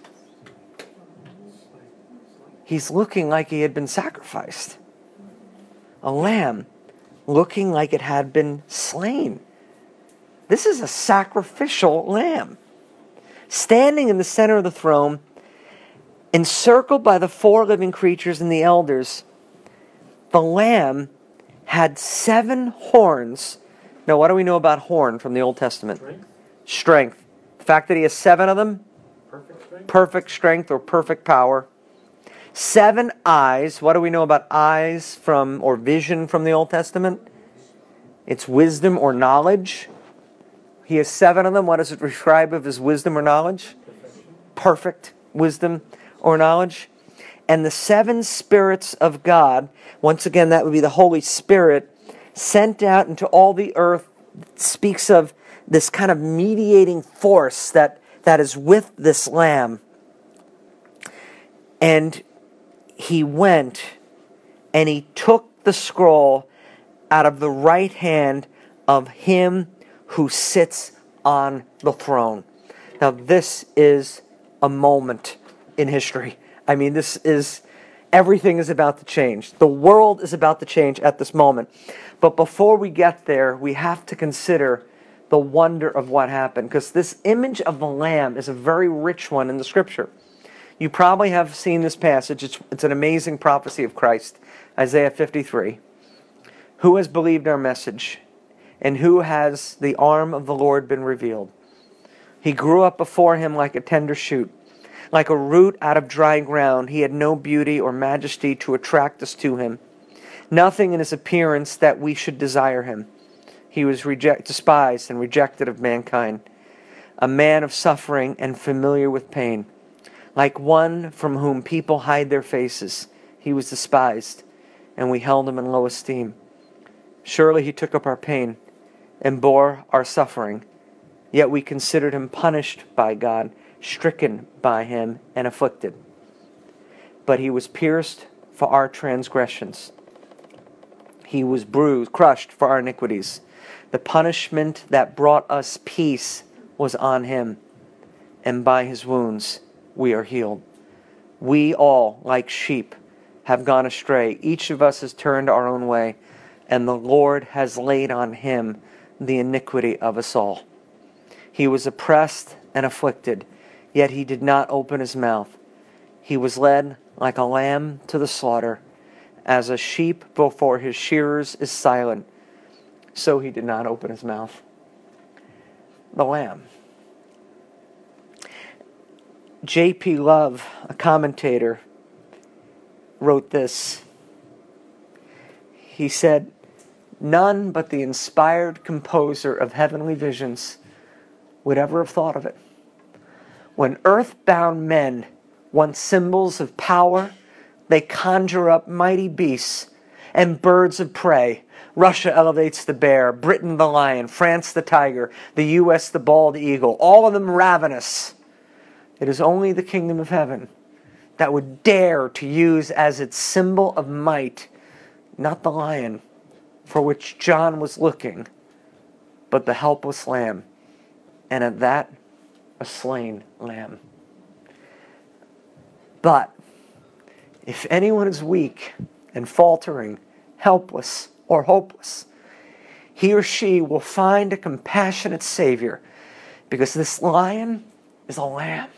He's looking like he had been sacrificed. A lamb looking like it had been slain. This is a sacrificial lamb. Standing in the center of the throne, encircled by the four living creatures and the elders, the lamb had seven horns. Now, what do we know about horn from the Old Testament? Strength. Strength. The fact that he has seven of them, Perfect strength. perfect strength or perfect power. Seven eyes. What do we know about eyes from or vision from the Old Testament? It's wisdom or knowledge. He has seven of them. What does it describe of his wisdom or knowledge? Perfection. Perfect wisdom or knowledge. And the seven spirits of God, once again that would be the Holy Spirit, sent out into all the earth, speaks of this kind of mediating force that, that is with this lamb. And he went and he took the scroll out of the right hand of him who sits on the throne. Now this is a moment in history. I mean, this is, everything is about to change. The world is about to change at this moment. But before we get there, we have to consider the wonder of what happened, because this image of the Lamb is a very rich one in the Scripture. You probably have seen this passage. It's, it's an amazing prophecy of Christ, Isaiah fifty-three. Who has believed our message? And who has the arm of the Lord been revealed? He grew up before him like a tender shoot, like a root out of dry ground. He had no beauty or majesty to attract us to him. Nothing in his appearance that we should desire him. He was reject, despised and rejected of mankind, a man of suffering and familiar with pain. Like one from whom people hide their faces, he was despised, and we held him in low esteem. Surely he took up our pain and bore our suffering, yet we considered him punished by God, stricken by him, and afflicted. But he was pierced for our transgressions. He was bruised, crushed for our iniquities. The punishment that brought us peace was on him, and by his wounds we are healed. We all, like sheep, have gone astray. Each of us has turned our own way, and the Lord has laid on him the iniquity of us all. He was oppressed and afflicted, yet he did not open his mouth. He was led like a lamb to the slaughter. As a sheep before his shearers is silent, so he did not open his mouth. The Lamb. J P Love, a commentator, wrote this. He said, "None but the inspired composer of heavenly visions would ever have thought of it. When earthbound men want symbols of power, they conjure up mighty beasts and birds of prey. Russia elevates the bear, Britain the lion, France the tiger, the U S the bald eagle, all of them ravenous. It is only the kingdom of heaven that would dare to use as its symbol of might, not the lion for which John was looking, but the helpless lamb, and at that, a slain lamb. But if anyone is weak and faltering, helpless or hopeless, he or she will find a compassionate Savior, because this lion is a lamb.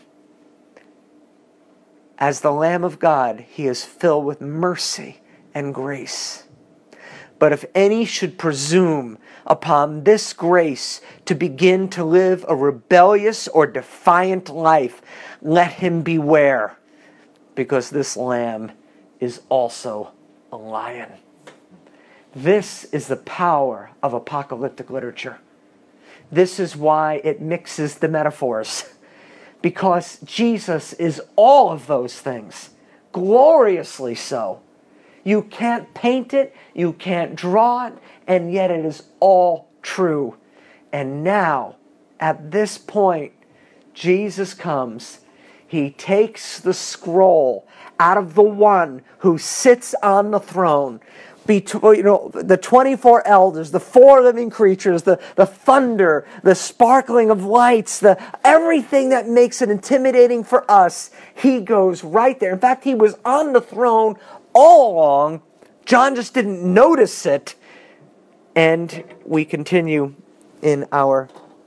As the Lamb of God, he is filled with mercy and grace. But if any should presume upon this grace to begin to live a rebellious or defiant life, let him beware, because this lamb is also a lion. This is the power of apocalyptic literature. This is why it mixes the metaphors, because Jesus is all of those things, gloriously so. You can't paint it, you can't draw it, and yet it is all true. And now, at this point, Jesus comes. He takes the scroll out of the one who sits on the throne. Between, you know, the twenty-four elders, the four living creatures, the, the thunder, the sparkling of lights, the everything that makes it intimidating for us, he goes right there. In fact, he was on the throne all along. John just didn't notice it. And we continue in our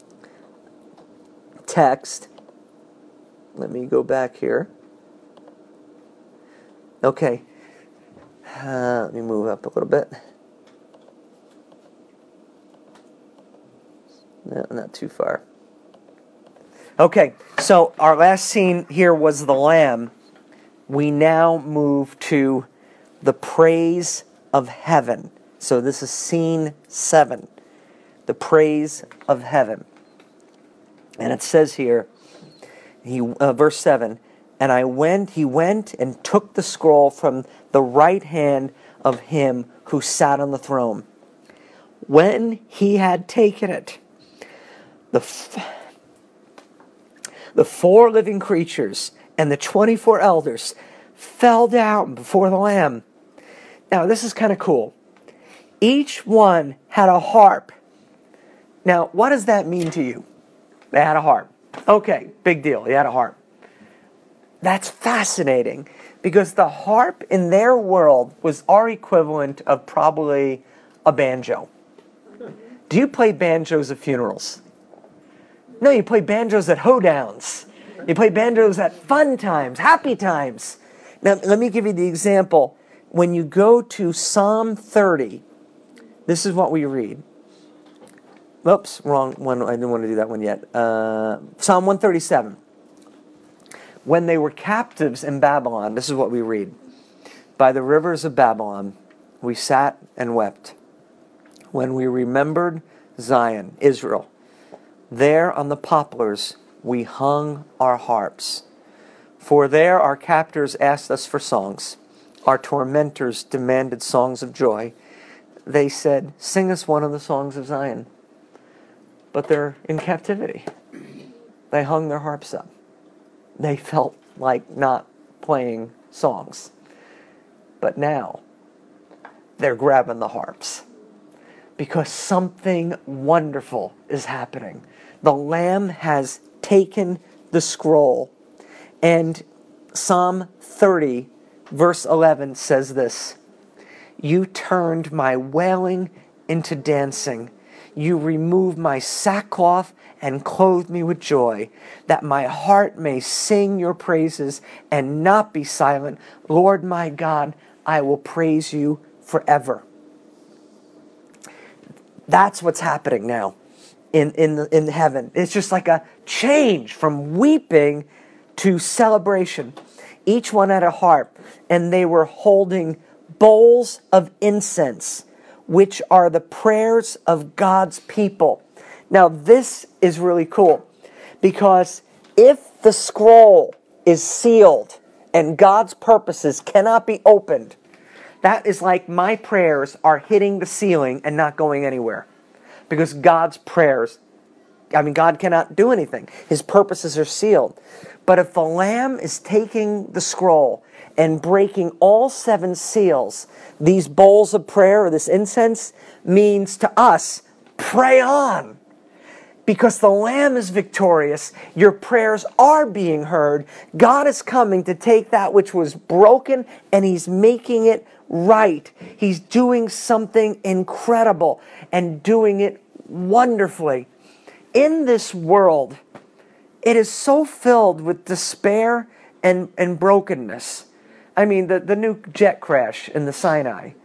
text. Let me go back here. Okay. Uh, let me move up a little bit. No, not too far. Okay, so our last scene here was the lamb. We now move to the praise of heaven. So this is scene seven. The praise of heaven. And it says here, he uh, verse seven, and I went, he went and took the scroll from the right hand of him who sat on the throne. When he had taken it, the f- the four living creatures and the twenty-four elders fell down before the Lamb. Now, this is kind of cool. Each one had a harp. Now, what does that mean to you? They had a harp. Okay, big deal. They had a harp. That's fascinating, because the harp in their world was our equivalent of probably a banjo. Do you play banjos at funerals? No, you play banjos at hoedowns. You play banjos at fun times, happy times. Now, let me give you the example. When you go to Psalm thirty, this is what we read. Oops, wrong one. I didn't want to do that one yet. Uh, Psalm one thirty-seven. When they were captives in Babylon, this is what we read. By the rivers of Babylon, we sat and wept. When we remembered Zion, Israel, there on the poplars we hung our harps. For there our captors asked us for songs. Our tormentors demanded songs of joy. They said, sing us one of the songs of Zion. But they're in captivity. They hung their harps up. They felt like not playing songs. But now, they're grabbing the harps. Because something wonderful is happening. The Lamb has taken the scroll. And Psalm thirty, verse eleven says this. You turned my wailing into dancing. You removed my sackcloth and clothed me with joy, that my heart may sing your praises and not be silent. Lord my God, I will praise you forever. That's what's happening now in, in, the, in heaven. It's just like a change from weeping to celebration. Each one had a harp, and they were holding bowls of incense, which are the prayers of God's people. Now, this is really cool, because if the scroll is sealed and God's purposes cannot be opened, that is like my prayers are hitting the ceiling and not going anywhere. Because God's prayers, I mean, God cannot do anything. His purposes are sealed. But if the Lamb is taking the scroll and breaking all seven seals, these bowls of prayer, or this incense, means to us, pray on. Because the Lamb is victorious, your prayers are being heard. God is coming to take that which was broken, and He's making it right. He's doing something incredible and doing it wonderfully. In this world, it is so filled with despair and, and brokenness. I mean, the, the new jet crash in the Sinai.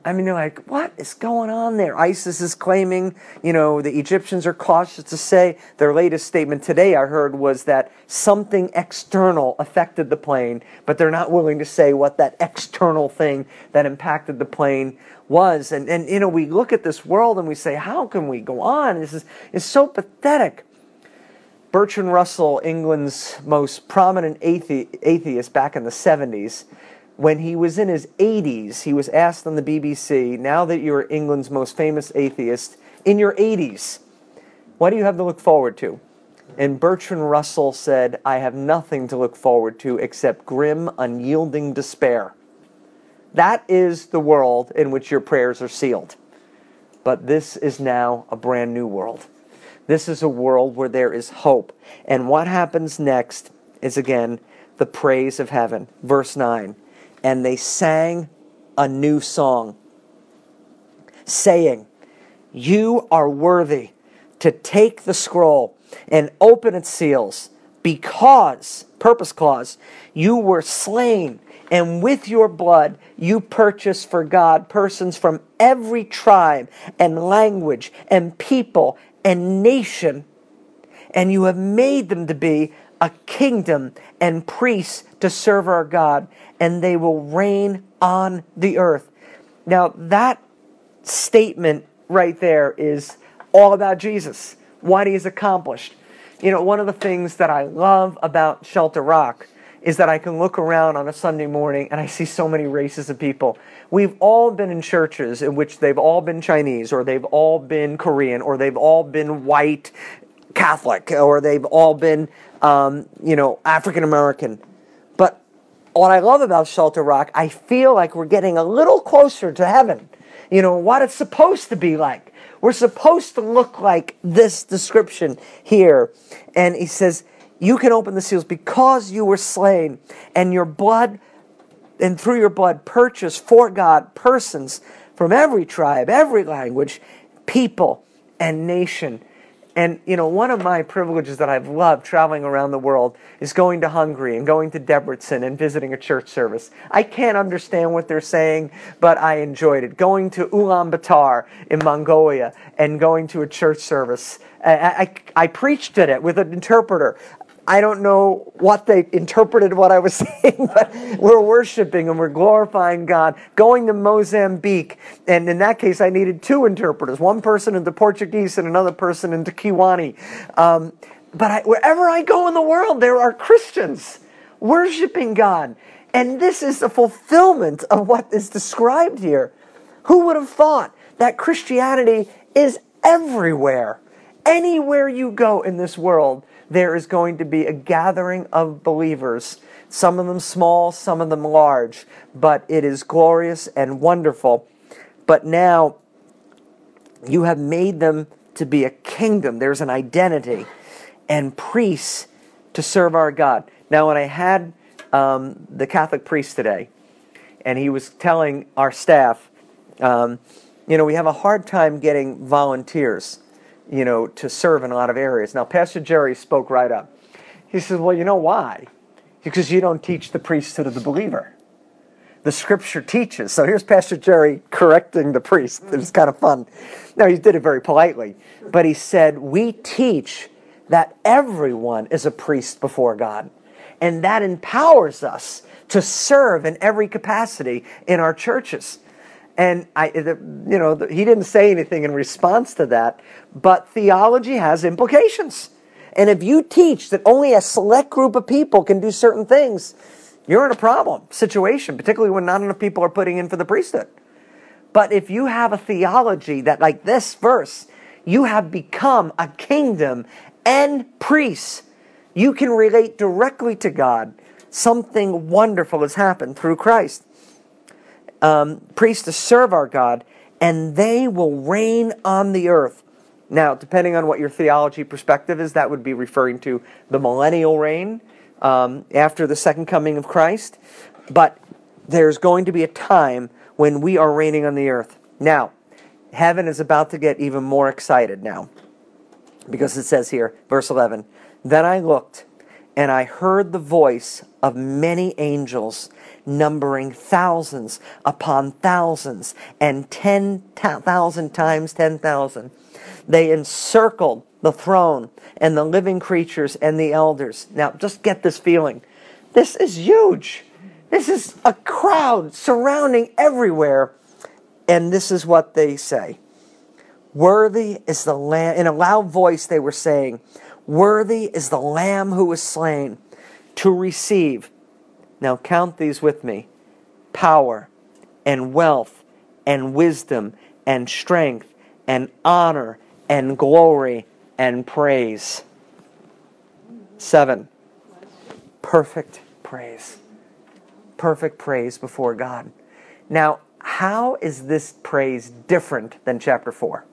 I mean, they're like, what is going on there? ISIS is claiming, you know, the Egyptians are cautious to say. Their latest statement today, I heard, was that something external affected the plane, but they're not willing to say what that external thing that impacted the plane was. And, and you know, we look at this world and we say, how can we go on? This is it's so pathetic. Bertrand Russell, England's most prominent athe- atheist back in the seventies, when he was in his eighties, he was asked on the B B C, now that you're England's most famous atheist, in your eighties, what do you have to look forward to? And Bertrand Russell said, I have nothing to look forward to except grim, unyielding despair. That is the world in which your prayers are sealed. But this is now a brand new world. This is a world where there is hope. And what happens next is, again, the praise of heaven. Verse nine. And they sang a new song, saying, you are worthy to take the scroll and open its seals, because, purpose clause, you were slain, and with your blood you purchased for God persons from every tribe and language and people and nation, and you have made them to be a kingdom and priests to serve our God, and they will reign on the earth. Now, that statement right there is all about Jesus, what he has accomplished. You know, one of the things that I love about Shelter Rock is that I can look around on a Sunday morning and I see so many races of people. We've all been in churches in which they've all been Chinese, or they've all been Korean, or they've all been white Catholic, or they've all been, um, you know, African American. But what I love about Shelter Rock, I feel like we're getting a little closer to heaven. You know, what it's supposed to be like. We're supposed to look like this description here. And he says, you can open the seals because you were slain, and your blood, and through your blood purchased for God persons from every tribe, every language, people, and nation. And, you know, one of my privileges that I've loved traveling around the world is going to Hungary and going to Debrecen and visiting a church service. I can't understand what they're saying, but I enjoyed it. Going to Ulaanbaatar in Mongolia and going to a church service. I, I, I preached at it with an interpreter. I don't know what they interpreted what I was saying, but we're worshiping and we're glorifying God. Going to Mozambique, and in that case I needed two interpreters, one person into Portuguese and another person into Kiwani. Um, but I, wherever I go in the world, there are Christians worshiping God. And this is the fulfillment of what is described here. Who would have thought that Christianity is everywhere? Anywhere you go in this world, there is going to be a gathering of believers, some of them small, some of them large, but it is glorious and wonderful. But now you have made them to be a kingdom. There's an identity, and priests to serve our God. Now, when I had um, the Catholic priest today, and he was telling our staff, um, you know, we have a hard time getting volunteers, you know, to serve in a lot of areas. Now, Pastor Jerry spoke right up. He says, well, you know why? Because you don't teach the priesthood of the believer. The Scripture teaches. So here's Pastor Jerry correcting the priest. It was kind of fun. No, he did it very politely. But he said, we teach that everyone is a priest before God. And that empowers us to serve in every capacity in our churches. And I, you know, he didn't say anything in response to that, but theology has implications. And if you teach that only a select group of people can do certain things, you're in a problem situation, particularly when not enough people are putting in for the priesthood. But if you have a theology that, like this verse, you have become a kingdom and priests, you can relate directly to God. Something wonderful has happened through Christ. Um, priests to serve our God, and they will reign on the earth. Now, depending on what your theology perspective is, that would be referring to the millennial reign um, after the second coming of Christ. But there's going to be a time when we are reigning on the earth. Now, heaven is about to get even more excited now, because it says here, verse eleven, then I looked, And I heard the voice of many angels, numbering thousands upon thousands, and ten thousand times ten thousand. They encircled the throne and the living creatures and the elders. Now, just get this feeling. This is huge. This is a crowd surrounding everywhere. And this is what they say. Worthy is the Lamb. In a loud voice they were saying, worthy is the Lamb who was slain to receive, now count these with me, power and wealth and wisdom and strength and honor and glory and praise. Seven, perfect praise. Perfect praise before God. Now, how is this praise different than chapter four?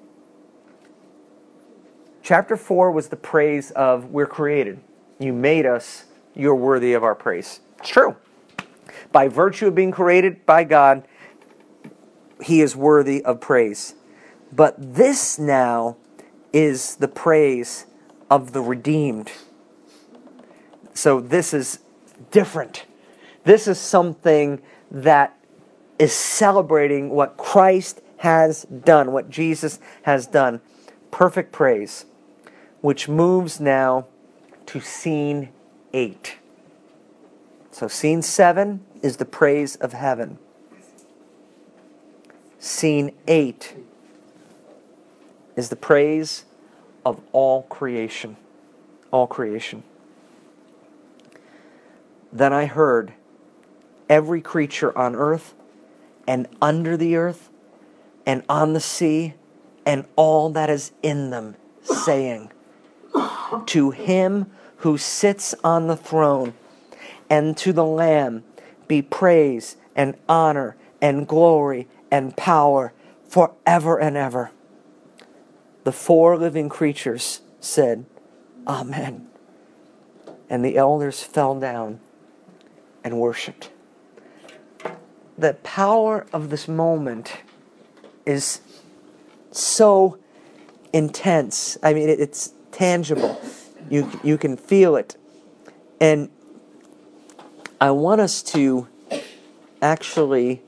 Chapter four was the praise of we're created. You made us. You're worthy of our praise. It's true. By virtue of being created by God, He is worthy of praise. But this now is the praise of the redeemed. So this is different. This is something that is celebrating what Christ has done, what Jesus has done. Perfect praise, which moves now to scene eight. So scene seven is the praise of heaven. Scene eight is the praise of all creation. All creation. Then I heard every creature on earth and under the earth and on the sea and all that is in them, saying, to Him who sits on the throne and to the Lamb be praise and honor and glory and power forever and ever. The four living creatures said, Amen. And the elders fell down and worshipped. The power of this moment is so intense. I mean, it's tangible. You you can feel it. And I want us to actually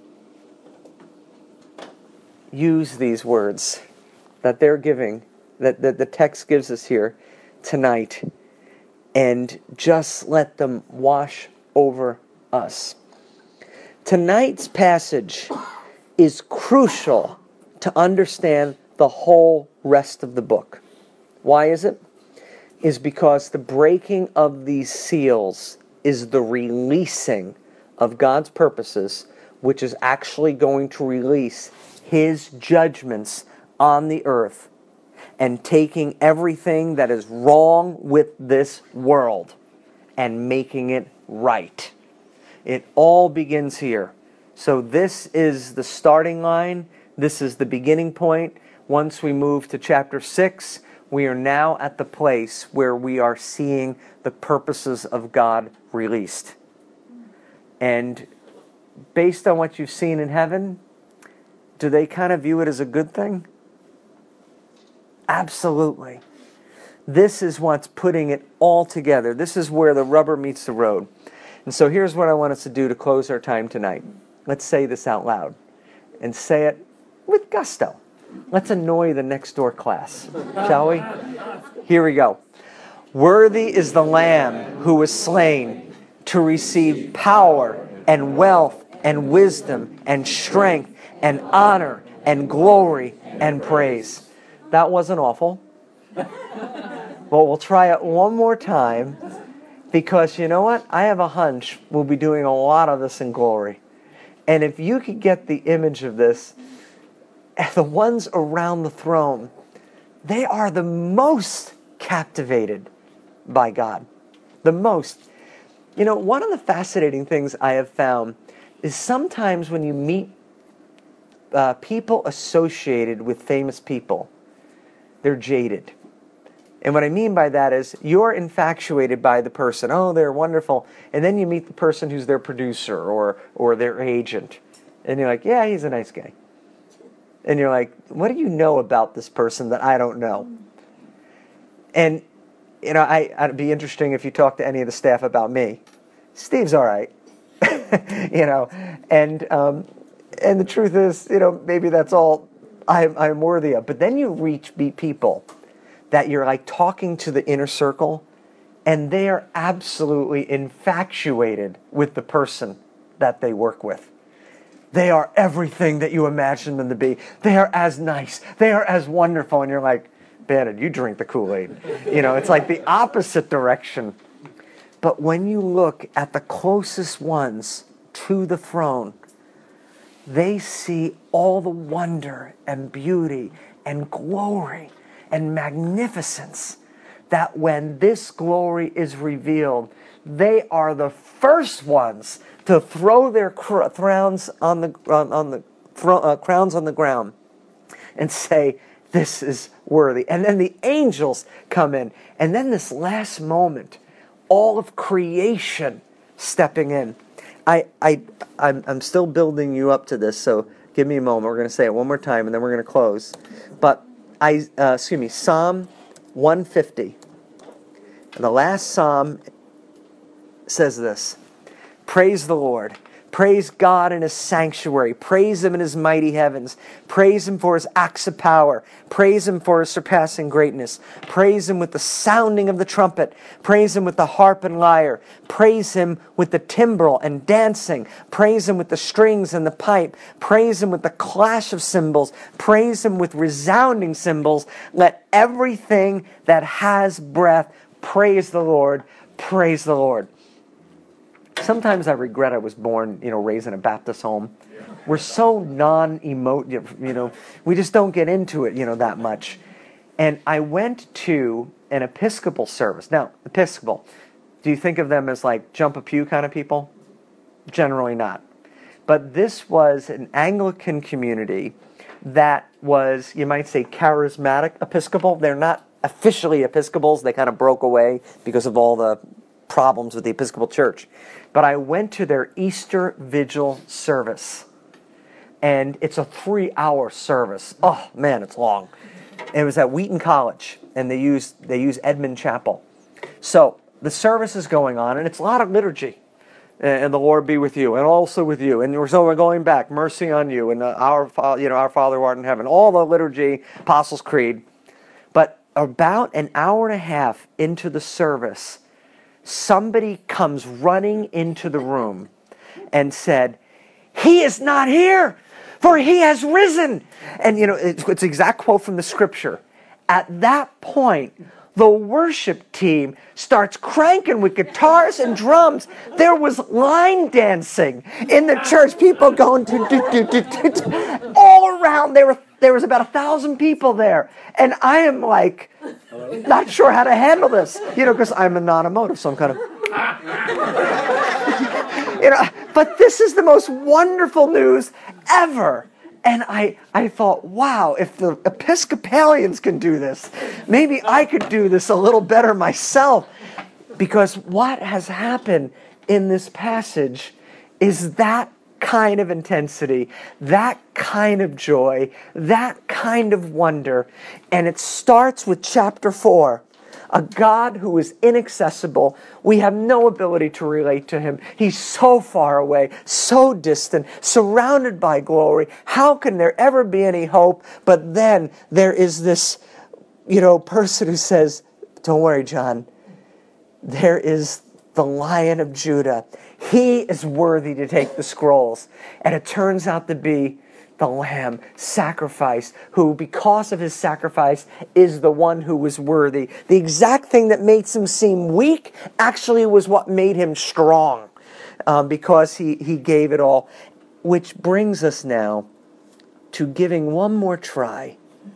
use these words that they're giving, that, that the text gives us here tonight, and just let them wash over us. Tonight's passage is crucial to understand the whole rest of the book. Why is it? Is because the breaking of these seals is the releasing of God's purposes, which is actually going to release His judgments on the earth and taking everything that is wrong with this world and making it right. It all begins here. So this is the starting line. This is the beginning point. Once we move to chapter six, we are now at the place where we are seeing the purposes of God released. And based on what you've seen in heaven, do they kind of view it as a good thing? Absolutely. This is what's putting it all together. This is where the rubber meets the road. And so here's what I want us to do to close our time tonight. Let's say this out loud. And say it with gusto. Let's annoy the next door class, shall we? Here we go. Worthy is the Lamb who was slain to receive power and wealth and wisdom and strength and honor and glory and praise. That wasn't awful. Well, we'll try it one more time, because you know what? I have a hunch we'll be doing a lot of this in glory. And if you could get the image of this, the ones around the throne, they are the most captivated by God. The most. You know, one of the fascinating things I have found is sometimes when you meet uh, people associated with famous people, they're jaded. And what I mean by that is you're infatuated by the person. Oh, they're wonderful. And then you meet the person who's their producer or or their agent. And you're like, yeah, he's a nice guy. And you're like, what do you know about this person that I don't know? And you know, I, it'd be interesting if you talk to any of the staff about me. Steve's all right. you know, and um, and the truth is, you know, maybe that's all I'm, I'm worthy of. But then you reach be people that you're like talking to the inner circle, and they are absolutely infatuated with the person that they work with. They are everything that you imagine them to be. They are as nice. They are as wonderful. And you're like, Bannon, you drink the Kool-Aid. You know, it's like the opposite direction. But when you look at the closest ones to the throne, they see all the wonder and beauty and glory and magnificence that when this glory is revealed, they are the first ones to throw their cr- crowns on the on, on the thro- uh, crowns on the ground and say, "This is worthy." And then the angels come in, and then this last moment, all of creation stepping in. I I I'm, I'm still building you up to this, so give me a moment. We're going to say it one more time, and then we're going to close. But I uh, excuse me, Psalm one fifty. And the last psalm says this: praise the Lord. Praise God in His sanctuary. Praise Him in His mighty heavens. Praise Him for His acts of power. Praise Him for His surpassing greatness. Praise Him with the sounding of the trumpet. Praise Him with the harp and lyre. Praise Him with the timbrel and dancing. Praise Him with the strings and the pipe. Praise Him with the clash of cymbals. Praise Him with resounding cymbals. Let everything that has breath praise the Lord. Praise the Lord. Sometimes I regret I was born, you know, raised in a Baptist home. We're so non-emotive, you know, we just don't get into it, you know, that much. And I went to an Episcopal service. Now, Episcopal, do you think of them as like jump a pew kind of people? Generally not. But this was an Anglican community that was, you might say, charismatic Episcopal. They're not officially Episcopals. They kind of broke away because of all the problems with the Episcopal Church. But I went to their Easter Vigil service. And it's a three-hour service. Oh, man, it's long. It was at Wheaton College, and they use they use Edmund Chapel. So the service is going on, and it's a lot of liturgy. And the Lord be with you, and also with you. And so we're going back, mercy on you, and our, you know, our Father who art in heaven. All the liturgy, Apostles' Creed. But about an hour and a half into the service, somebody comes running into the room and said, "He is not here, for He has risen." And, you know, it's, it's an exact quote from the Scripture. At that point, the worship team starts cranking with guitars and drums. There was line dancing in the church. People going do, do, do, do, do, do, all around. There were there was about a thousand people there, and I am like not sure how to handle this, you know, because I'm a non-emotive, so I'm kind of, you know. But this is the most wonderful news ever. And I, I thought, wow, if the Episcopalians can do this, maybe I could do this a little better myself. Because what has happened in this passage is that kind of intensity, that kind of joy, that kind of wonder. And it starts with chapter four. A God who is inaccessible. We have no ability to relate to Him. He's so far away, so distant, surrounded by glory. How can there ever be any hope? But then there is this, you know, person who says, "Don't worry, John. There is the Lion of Judah. He is worthy to take the scrolls." And it turns out to be the Lamb sacrificed, who, because of His sacrifice, is the one who was worthy. The exact thing that makes Him seem weak actually was what made Him strong, um, because he, he gave it all. Which brings us now to giving one more try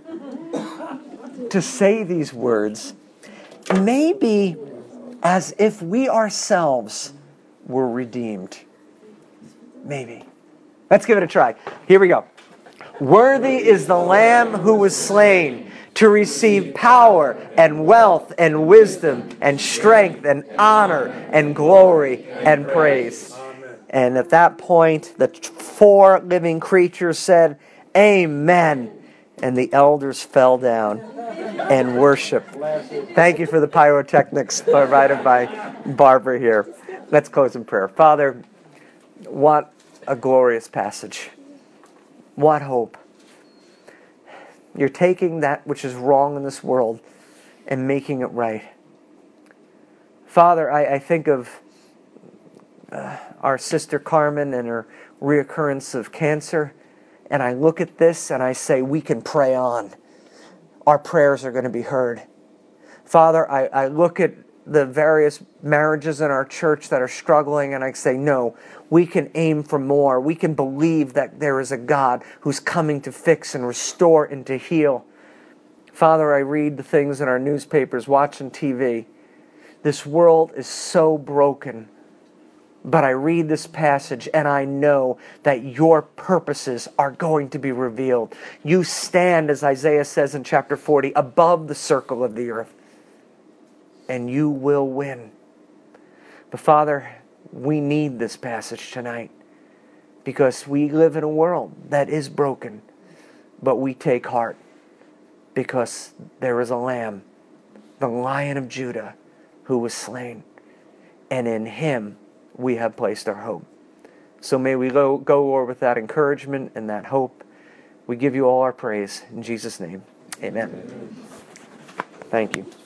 to say these words, maybe as if we ourselves were redeemed. Maybe. Let's give it a try. Here we go. Worthy is the Lamb who was slain to receive power and wealth and wisdom and strength and honor and glory and praise. And at that point, the four living creatures said, "Amen." And the elders fell down and worship. Thank you for the pyrotechnics provided by Barbara here. Let's close in prayer. Father, what a glorious passage. What hope. You're taking that which is wrong in this world and making it right. Father, I, I think of uh, our sister Carmen and her reoccurrence of cancer, and I look at this and I say, we can pray on. Our prayers are going to be heard. Father, I, I look at the various marriages in our church that are struggling, and I say, no, we can aim for more. We can believe that there is a God who's coming to fix and restore and to heal. Father, I read the things in our newspapers, watching T V. This world is so broken. But I read this passage and I know that your purposes are going to be revealed. You stand, as Isaiah says in chapter forty, above the circle of the earth. And you will win. But Father, we need this passage tonight because we live in a world that is broken. But we take heart because there is a Lamb, the Lion of Judah, who was slain. And in Him we have placed our hope. So may we go, go Lord, with that encouragement and that hope. We give you all our praise. In Jesus' name, amen. Amen. Thank you.